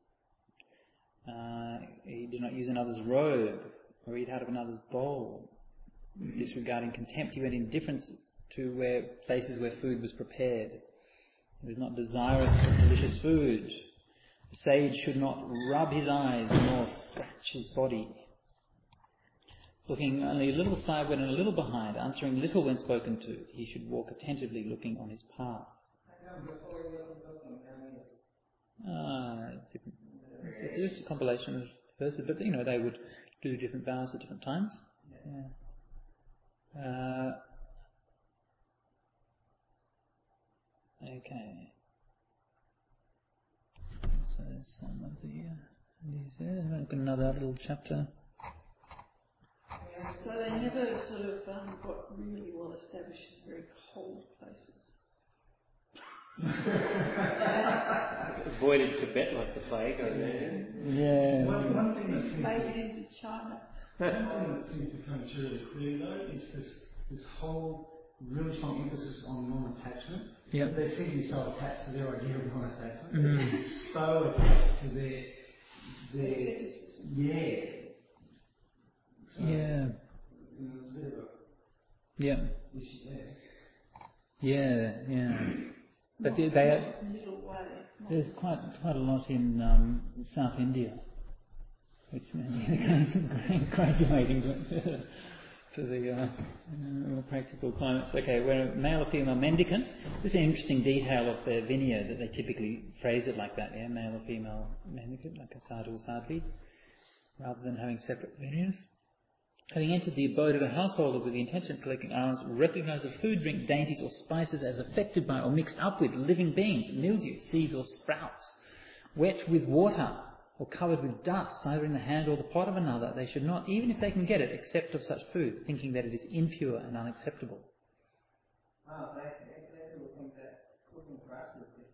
He did not use another's robe or eat out of another's bowl. Disregarding contempt, he went indifference to places where food was prepared. He was not desirous of delicious food. The sage should not rub his eyes nor scratch his body. Looking only a little sideward and a little behind, answering little when spoken to, he should walk attentively looking on his path. It's just a compilation of verses, but they would do different vows at different times. Yeah. Okay. So some of these there. I've got another little chapter. So they never sort of got really well established in very cold places. Avoided Tibet like the plague. Yeah. One thing that seems Made it into China. one thing that seems to become really clear though is this whole really strong emphasis on non-attachment. Yep. They seem to be so attached to their idea of non-attachment. Mm. So attached to their yeah. So, Yeah. There's a bit of a Yeah. issue there. Yeah. But Middle way. there's quite a lot in South India, which graduating to the more practical climates. Okay, where a male or female mendicant. This is an interesting detail of the Vinaya that they typically phrase it like that. Yeah, male or female mendicant, like a sadhu or sadhvi, rather than having separate Vinayas. Having entered the abode of a householder with the intention of collecting alms, recognise of food, drink, dainties or spices as affected by or mixed up with living beings, mildew, seeds or sprouts, wet with water or covered with dust, either in the hand or the pot of another. They should not, even if they can get it, accept of such food, thinking that it is impure and unacceptable. They will think that cooking grass is good.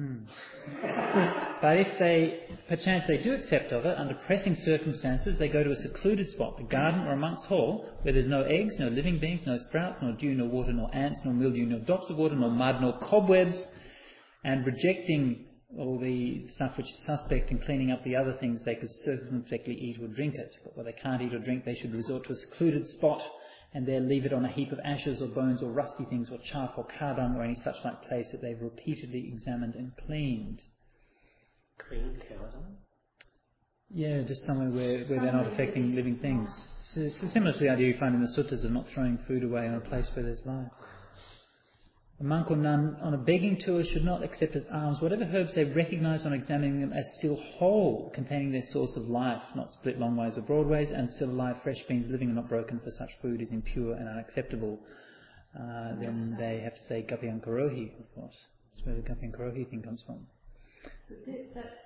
But if perchance they do accept of it, under pressing circumstances, they go to a secluded spot, a garden or a monk's hall, where there's no eggs, no living beings, no sprouts, nor dew, nor water, nor ants, nor mildew, nor drops of water, nor mud, nor cobwebs, and rejecting all the stuff which is suspect and cleaning up the other things, they could circumspectly eat or drink it. But where they can't eat or drink, they should resort to a secluded spot and there leave it on a heap of ashes or bones or rusty things or chaff or cow dung or any such like place that they've repeatedly examined and cleaned. Clean cow dung? Yeah, just somewhere where they're not affecting living things. So similar to the idea you find in the suttas of not throwing food away on a place where there's life. A monk or nun on a begging tour should not accept as alms whatever herbs they recognise on examining them as still whole, containing their source of life, not split long ways or broad ways, and still alive, fresh beings, living and not broken, for such food is impure and unacceptable. Then they have to say Gapyan Karohi, of course. That's where the Gapyan Karohi thing comes from. But that's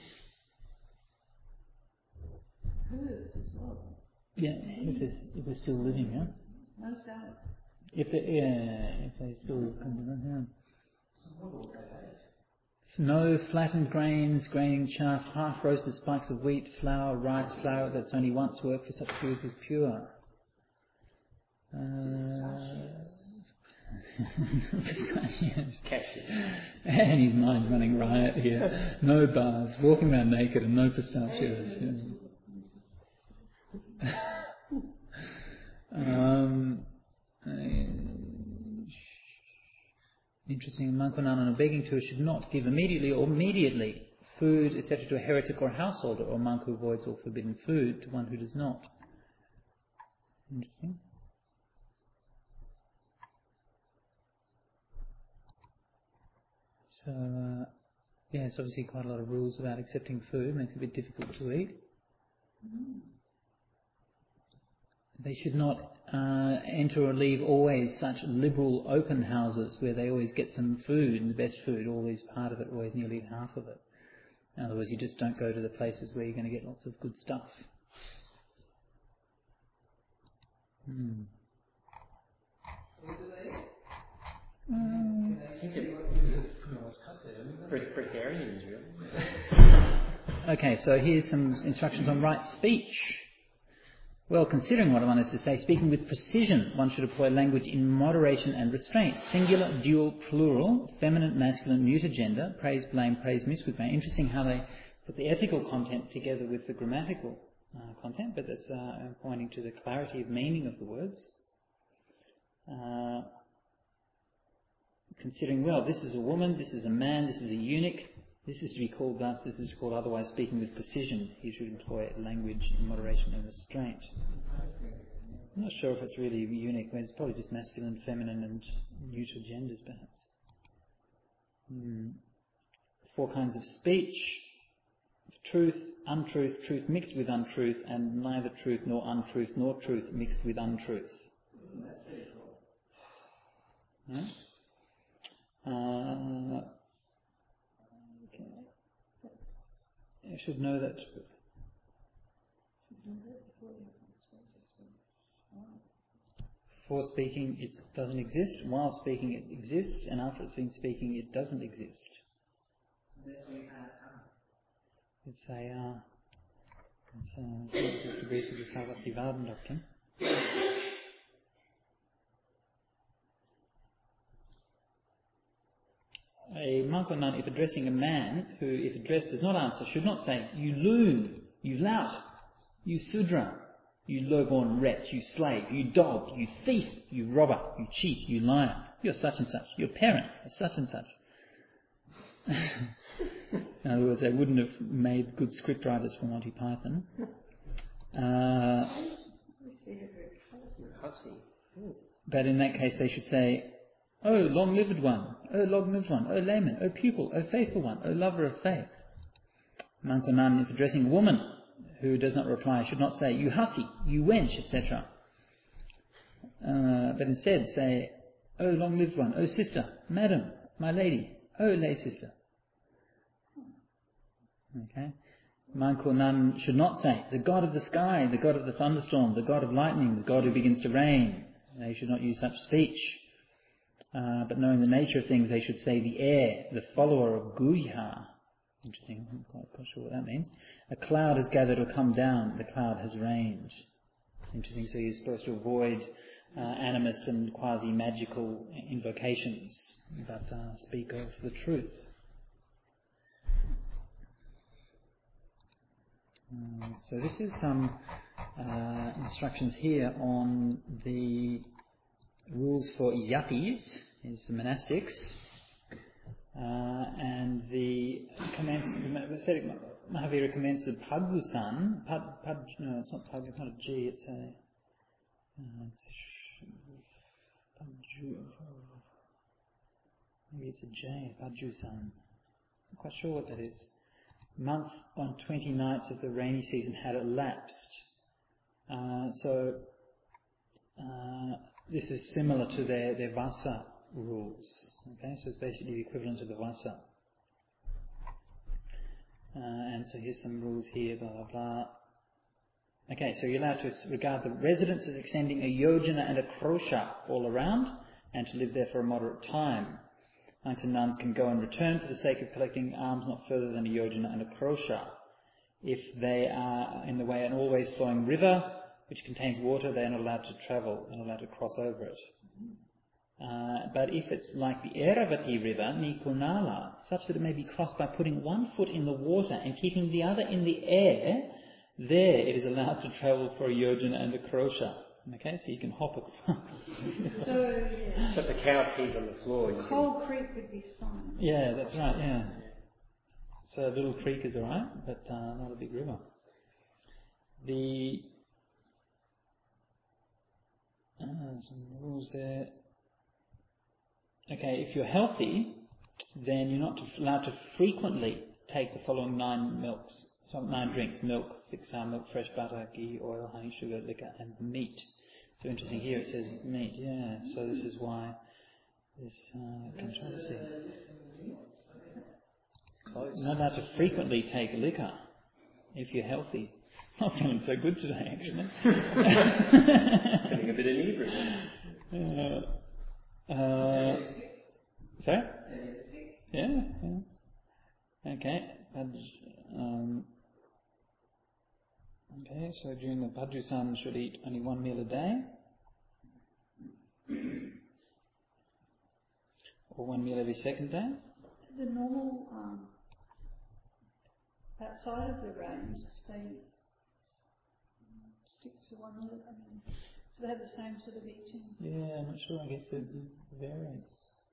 herbs as well. Yeah, if they're still living, yeah? No salad. If they still come to them, yeah. No flattened grains, graining chaff, half-roasted spikes of wheat, flour, rice, flour that's only once worked for such foods as pure. And his mind's running riot here. No bars, walking around naked and no pistachios. Interesting, a monk or nun on a begging tour should not give immediately or mediately food, etc. to a heretic or a householder, or a monk who avoids all forbidden food to one who does not. Interesting. So, it's obviously quite a lot of rules about accepting food, makes it a bit difficult to eat. They should not enter or leave always such liberal open houses where they always get some food, and the best food, always part of it, always nearly half of it. In other words, you just don't go to the places where you're going to get lots of good stuff. Breatharians, really. Okay, so here's some instructions on right speech. Well, considering what one has to say, speaking with precision, one should employ language in moderation and restraint. Singular, dual, plural, feminine, masculine, neuter gender, praise, blame, praise, miss with blame. Interesting how they put the ethical content together with the grammatical content, but that's pointing to the clarity of meaning of the words. Considering, well, this is a woman, this is a man, this is a eunuch, this is to be called thus, this is called otherwise, speaking with precision. He should employ language in moderation and restraint. I'm not sure if it's really eunuch, it's probably just masculine, feminine and neuter genders perhaps. 4 kinds of speech: truth, untruth, truth mixed with untruth, and neither truth nor untruth nor truth mixed with untruth. That's pretty cool. Okay. You should know that. Before speaking, it doesn't exist. While speaking, it exists, and after it's been speaking, it doesn't exist. So that's where you find karma. This agrees with the Sarvastivadin doctrine. A monk or nun, if addressing a man who, if addressed, does not answer, should not say, "You loon, you lout, you sudra, you low-born wretch, you slave, you dog, you thief, you robber, you cheat, you liar, you're such and such, your parents are such and such." In other words, they wouldn't have made good scriptwriters for Monty Python. But in that case, they should say, "Oh, long-lived one, oh, long-lived one, oh, layman, oh, pupil, oh, faithful one, oh, lover of faith." Monk or nun, if addressing a woman who does not reply, should not say, "You hussy, you wench," etc. But instead say, "Oh, long-lived one, oh, sister, madam, my lady, oh, lay sister." Okay. Monk or nun should not say, "The god of the sky, the god of the thunderstorm, the god of lightning, the god who begins to rain." They should not use such speech. But knowing the nature of things, they should say, "The air, the follower of Guhya." Interesting, I'm not quite sure what that means. "A cloud has gathered or come down, the cloud has rained." Interesting, so you're supposed to avoid animist and quasi-magical invocations, but speak of the truth. So this is some instructions here on the rules for yatis, is the monastics, and the Mahavira commences Padgusan. No, it's not Pad. It's not a G. It's a. Maybe it's a J. Padjusan. I'm not quite sure what that is. Month on 20 nights of the rainy season had elapsed. This is similar to their Vasa rules. Okay, so it's basically the equivalent of the Vasa. And so here's some rules here, blah, blah, blah. Okay, so you're allowed to regard the residence as extending a yojana and a krosha all around, and to live there for a moderate time. Monks and nuns can go and return for the sake of collecting alms not further than a yojana and a krosha. If they are in the way of an always flowing river, which contains water, they are not allowed to travel, they're not allowed to cross over it. But if it's like the Airavati river, Nikunala, such that it may be crossed by putting one foot in the water and keeping the other in the air, there it is allowed to travel for a yojana and a krosha. Okay, so you can hop across. So if the cow pees on the floor, you Coal Creek would be fine. Yeah, that's right, yeah. So a little creek is alright, but not a big river. Some rules there. Okay, if you're healthy, then you're not allowed to frequently take the following 9 drinks: milk, 6-hour milk, fresh butter, ghee, oil, honey, sugar, liquor, and meat. So interesting here, it says meat, yeah. So this is why this controversy. You're not allowed to frequently take liquor if you're healthy. I'm feeling so good today, actually. Feeling a bit inebriated. Sorry? Yeah. Okay. Okay, so during the Padjusan should eat only 1 meal a day. Or 1 meal every second day. The normal, outside of the range, they stick to 1 meal. I mean, so they have the same sort of eating. Yeah, I'm not sure. I guess it varies.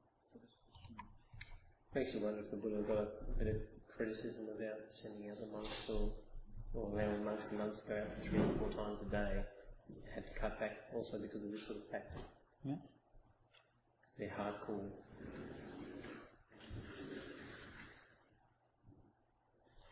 Makes you wonder if the Buddha got a bit of criticism about sending out the monks or allowing monks and nuns to go out 3 or 4 times a day. Had to cut back also because of this sort of factor. Yeah. They're hardcore.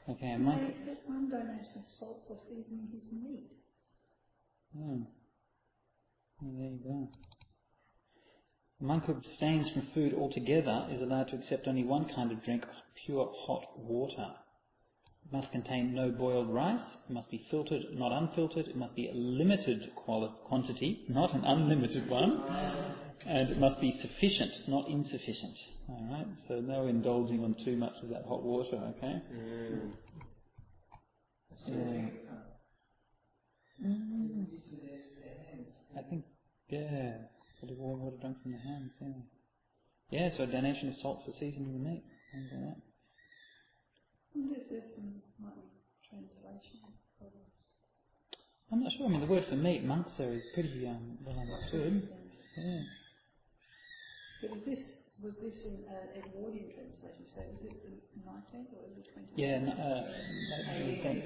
Okay, a May monk. accept one donation of salt for seasoning his meat. Oh. Well, there you go. A monk who abstains from food altogether is allowed to accept only one kind of drink, pure hot water. It must contain no boiled rice. It must be filtered, not unfiltered. It must be a limited quantity, not an unlimited one. And it must be sufficient, not insufficient. All right. So no indulging on too much of that hot water. Okay. Yeah. I think. Yeah. For the warm water drunk from the hands. Yeah. Yeah. So a donation of salt for seasoning the meat. Things like that. I wonder if there's some might be translation problems. I'm not sure. I mean, the word for meat, manksa, is pretty well understood. Yeah. But was this in Edwardian translation? So was it the 19th or was it 20th? Yeah. Right.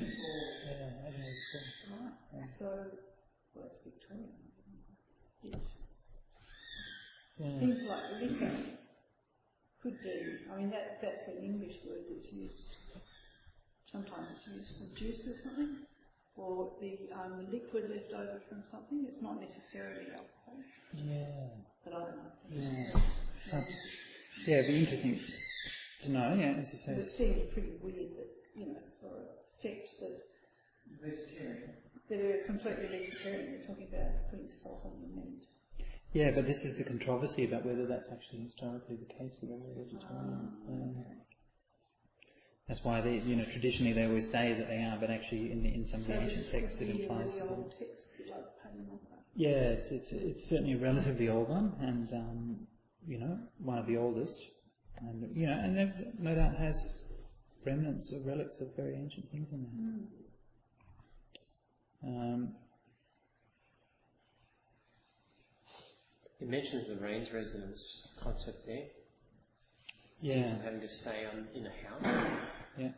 Yeah. So, well, it's Victorian. It's things like liquor could be. I mean, that's an English word that's used. Sometimes it's used for juice or something, or the liquid left over from something. It's not necessarily alcohol. Yeah. But I don't know. Yeah. Yeah, it'd be interesting to know, yeah, as you say. It seems pretty weird that, for a sect that are completely vegetarian, they're talking about putting salt on the meat. Yeah, but this is the controversy about whether that's actually historically the case that they're vegetarian. That's why they, traditionally they always say that they are, but actually in some of the ancient texts it implies. The old text, like yeah, it's certainly a relatively old one, and one of the oldest, and and there no doubt has remnants or relics of very ancient things in there. You mentioned the range residence concept there. Yeah. Having to stay in a house. Yeah.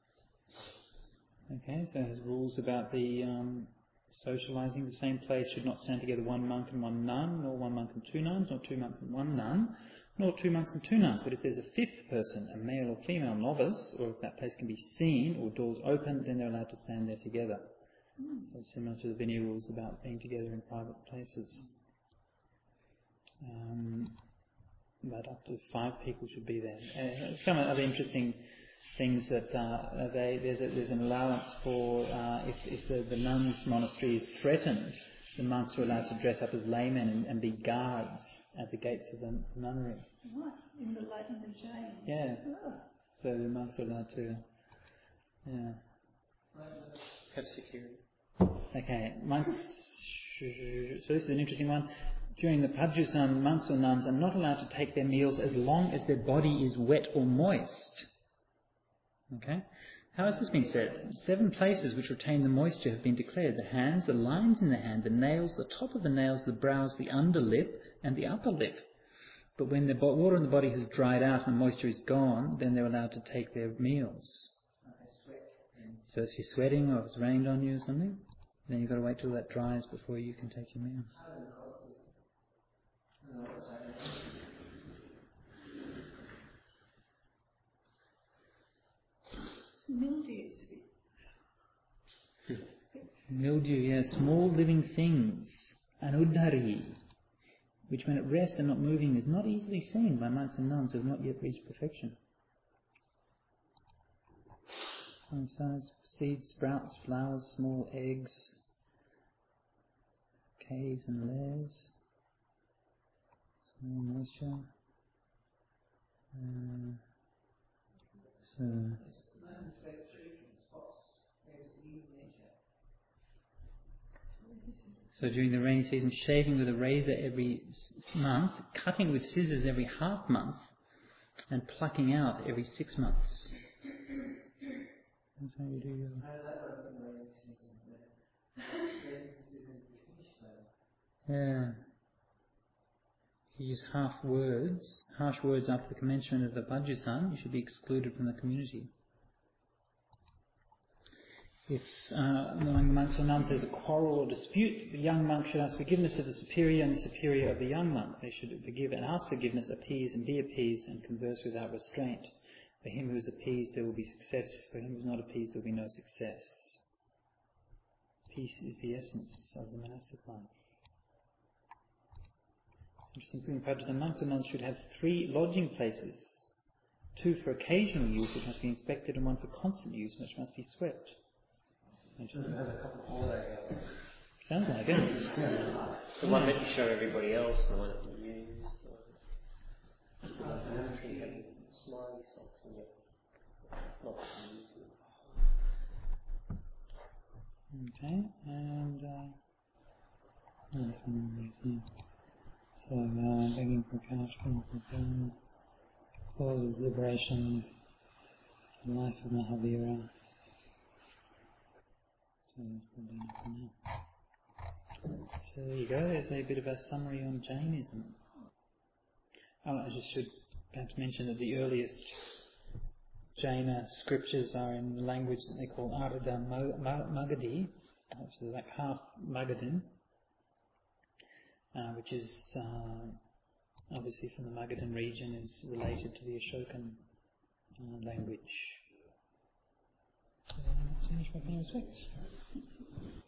Okay, so it has rules about the socialising. The same place should not stand together one monk and one nun, nor one monk and two nuns, nor two monks and one nun, nor two monks and two nuns. But if there's a fifth person, a male or female novice, or if that place can be seen or doors open, then they're allowed to stand there together. So similar to the Vinaya rules about being together in private places. But up to 5 people should be there. Some other interesting things that there's an allowance for if the nuns' monastery is threatened, the monks are allowed to dress up as laymen and be guards at the gates of the nunnery. Right, in the jail. Yeah. Oh. So the monks are allowed to. Yeah. Have security. Okay, monks. So this is an interesting one. During the Padjusan, monks or nuns are not allowed to take their meals as long as their body is wet or moist. Okay? How has this been said? 7 places which retain the moisture have been declared. The hands, the lines in the hand, the nails, the top of the nails, the brows, the underlip, and the upper lip. But when the water in the body has dried out and the moisture is gone, then they're allowed to take their meals. So if you're sweating or if it's rained on you or something, then you've got to wait till that dries before you can take your meal. Mildew used to be. Mildew, yeah, small living things, anudhari, which when at rest and not moving is not easily seen by monks and nuns who have not yet reached perfection. Size, seeds, sprouts, flowers, small eggs, caves and lairs, small moisture. So during the rainy season, shaving with a razor every month, cutting with scissors every half month, and plucking out every 6 months. That's how you do your... Yeah. If you use harsh words after the commencement of the Bhajasan, you should be excluded from the community. If among the monks or nuns there's a quarrel or dispute, the young monk should ask forgiveness of the superior and the superior of the young monk. They should forgive and ask forgiveness, appease and be appeased, and converse without restraint. For him who is appeased there will be success, for him who is not appeased there will be no success. Peace is the essence of the monastic life. Interesting thing, perhaps the monks and nuns should have 3 lodging places, 2 for occasional use, which must be inspected, and 1 for constant use, which must be swept. Doesn't have a couple of holiday houses. Sounds like it. The one that you show everybody else, the one that you use. You have smiley socks in your. Not that you use them. Okay, and that's one of these here. So, begging for cash, for causes liberation, the life of Mahavira. So that's probably enough for now. So there you go, there's a bit of a summary on Jainism. Oh, I just should perhaps mention that the earliest Jaina scriptures are in the language that they call Arada Magadhi, so like half Magadhan, which is obviously from the Magadhan region, is related to the Ashokan language. So that's finished my famous facts.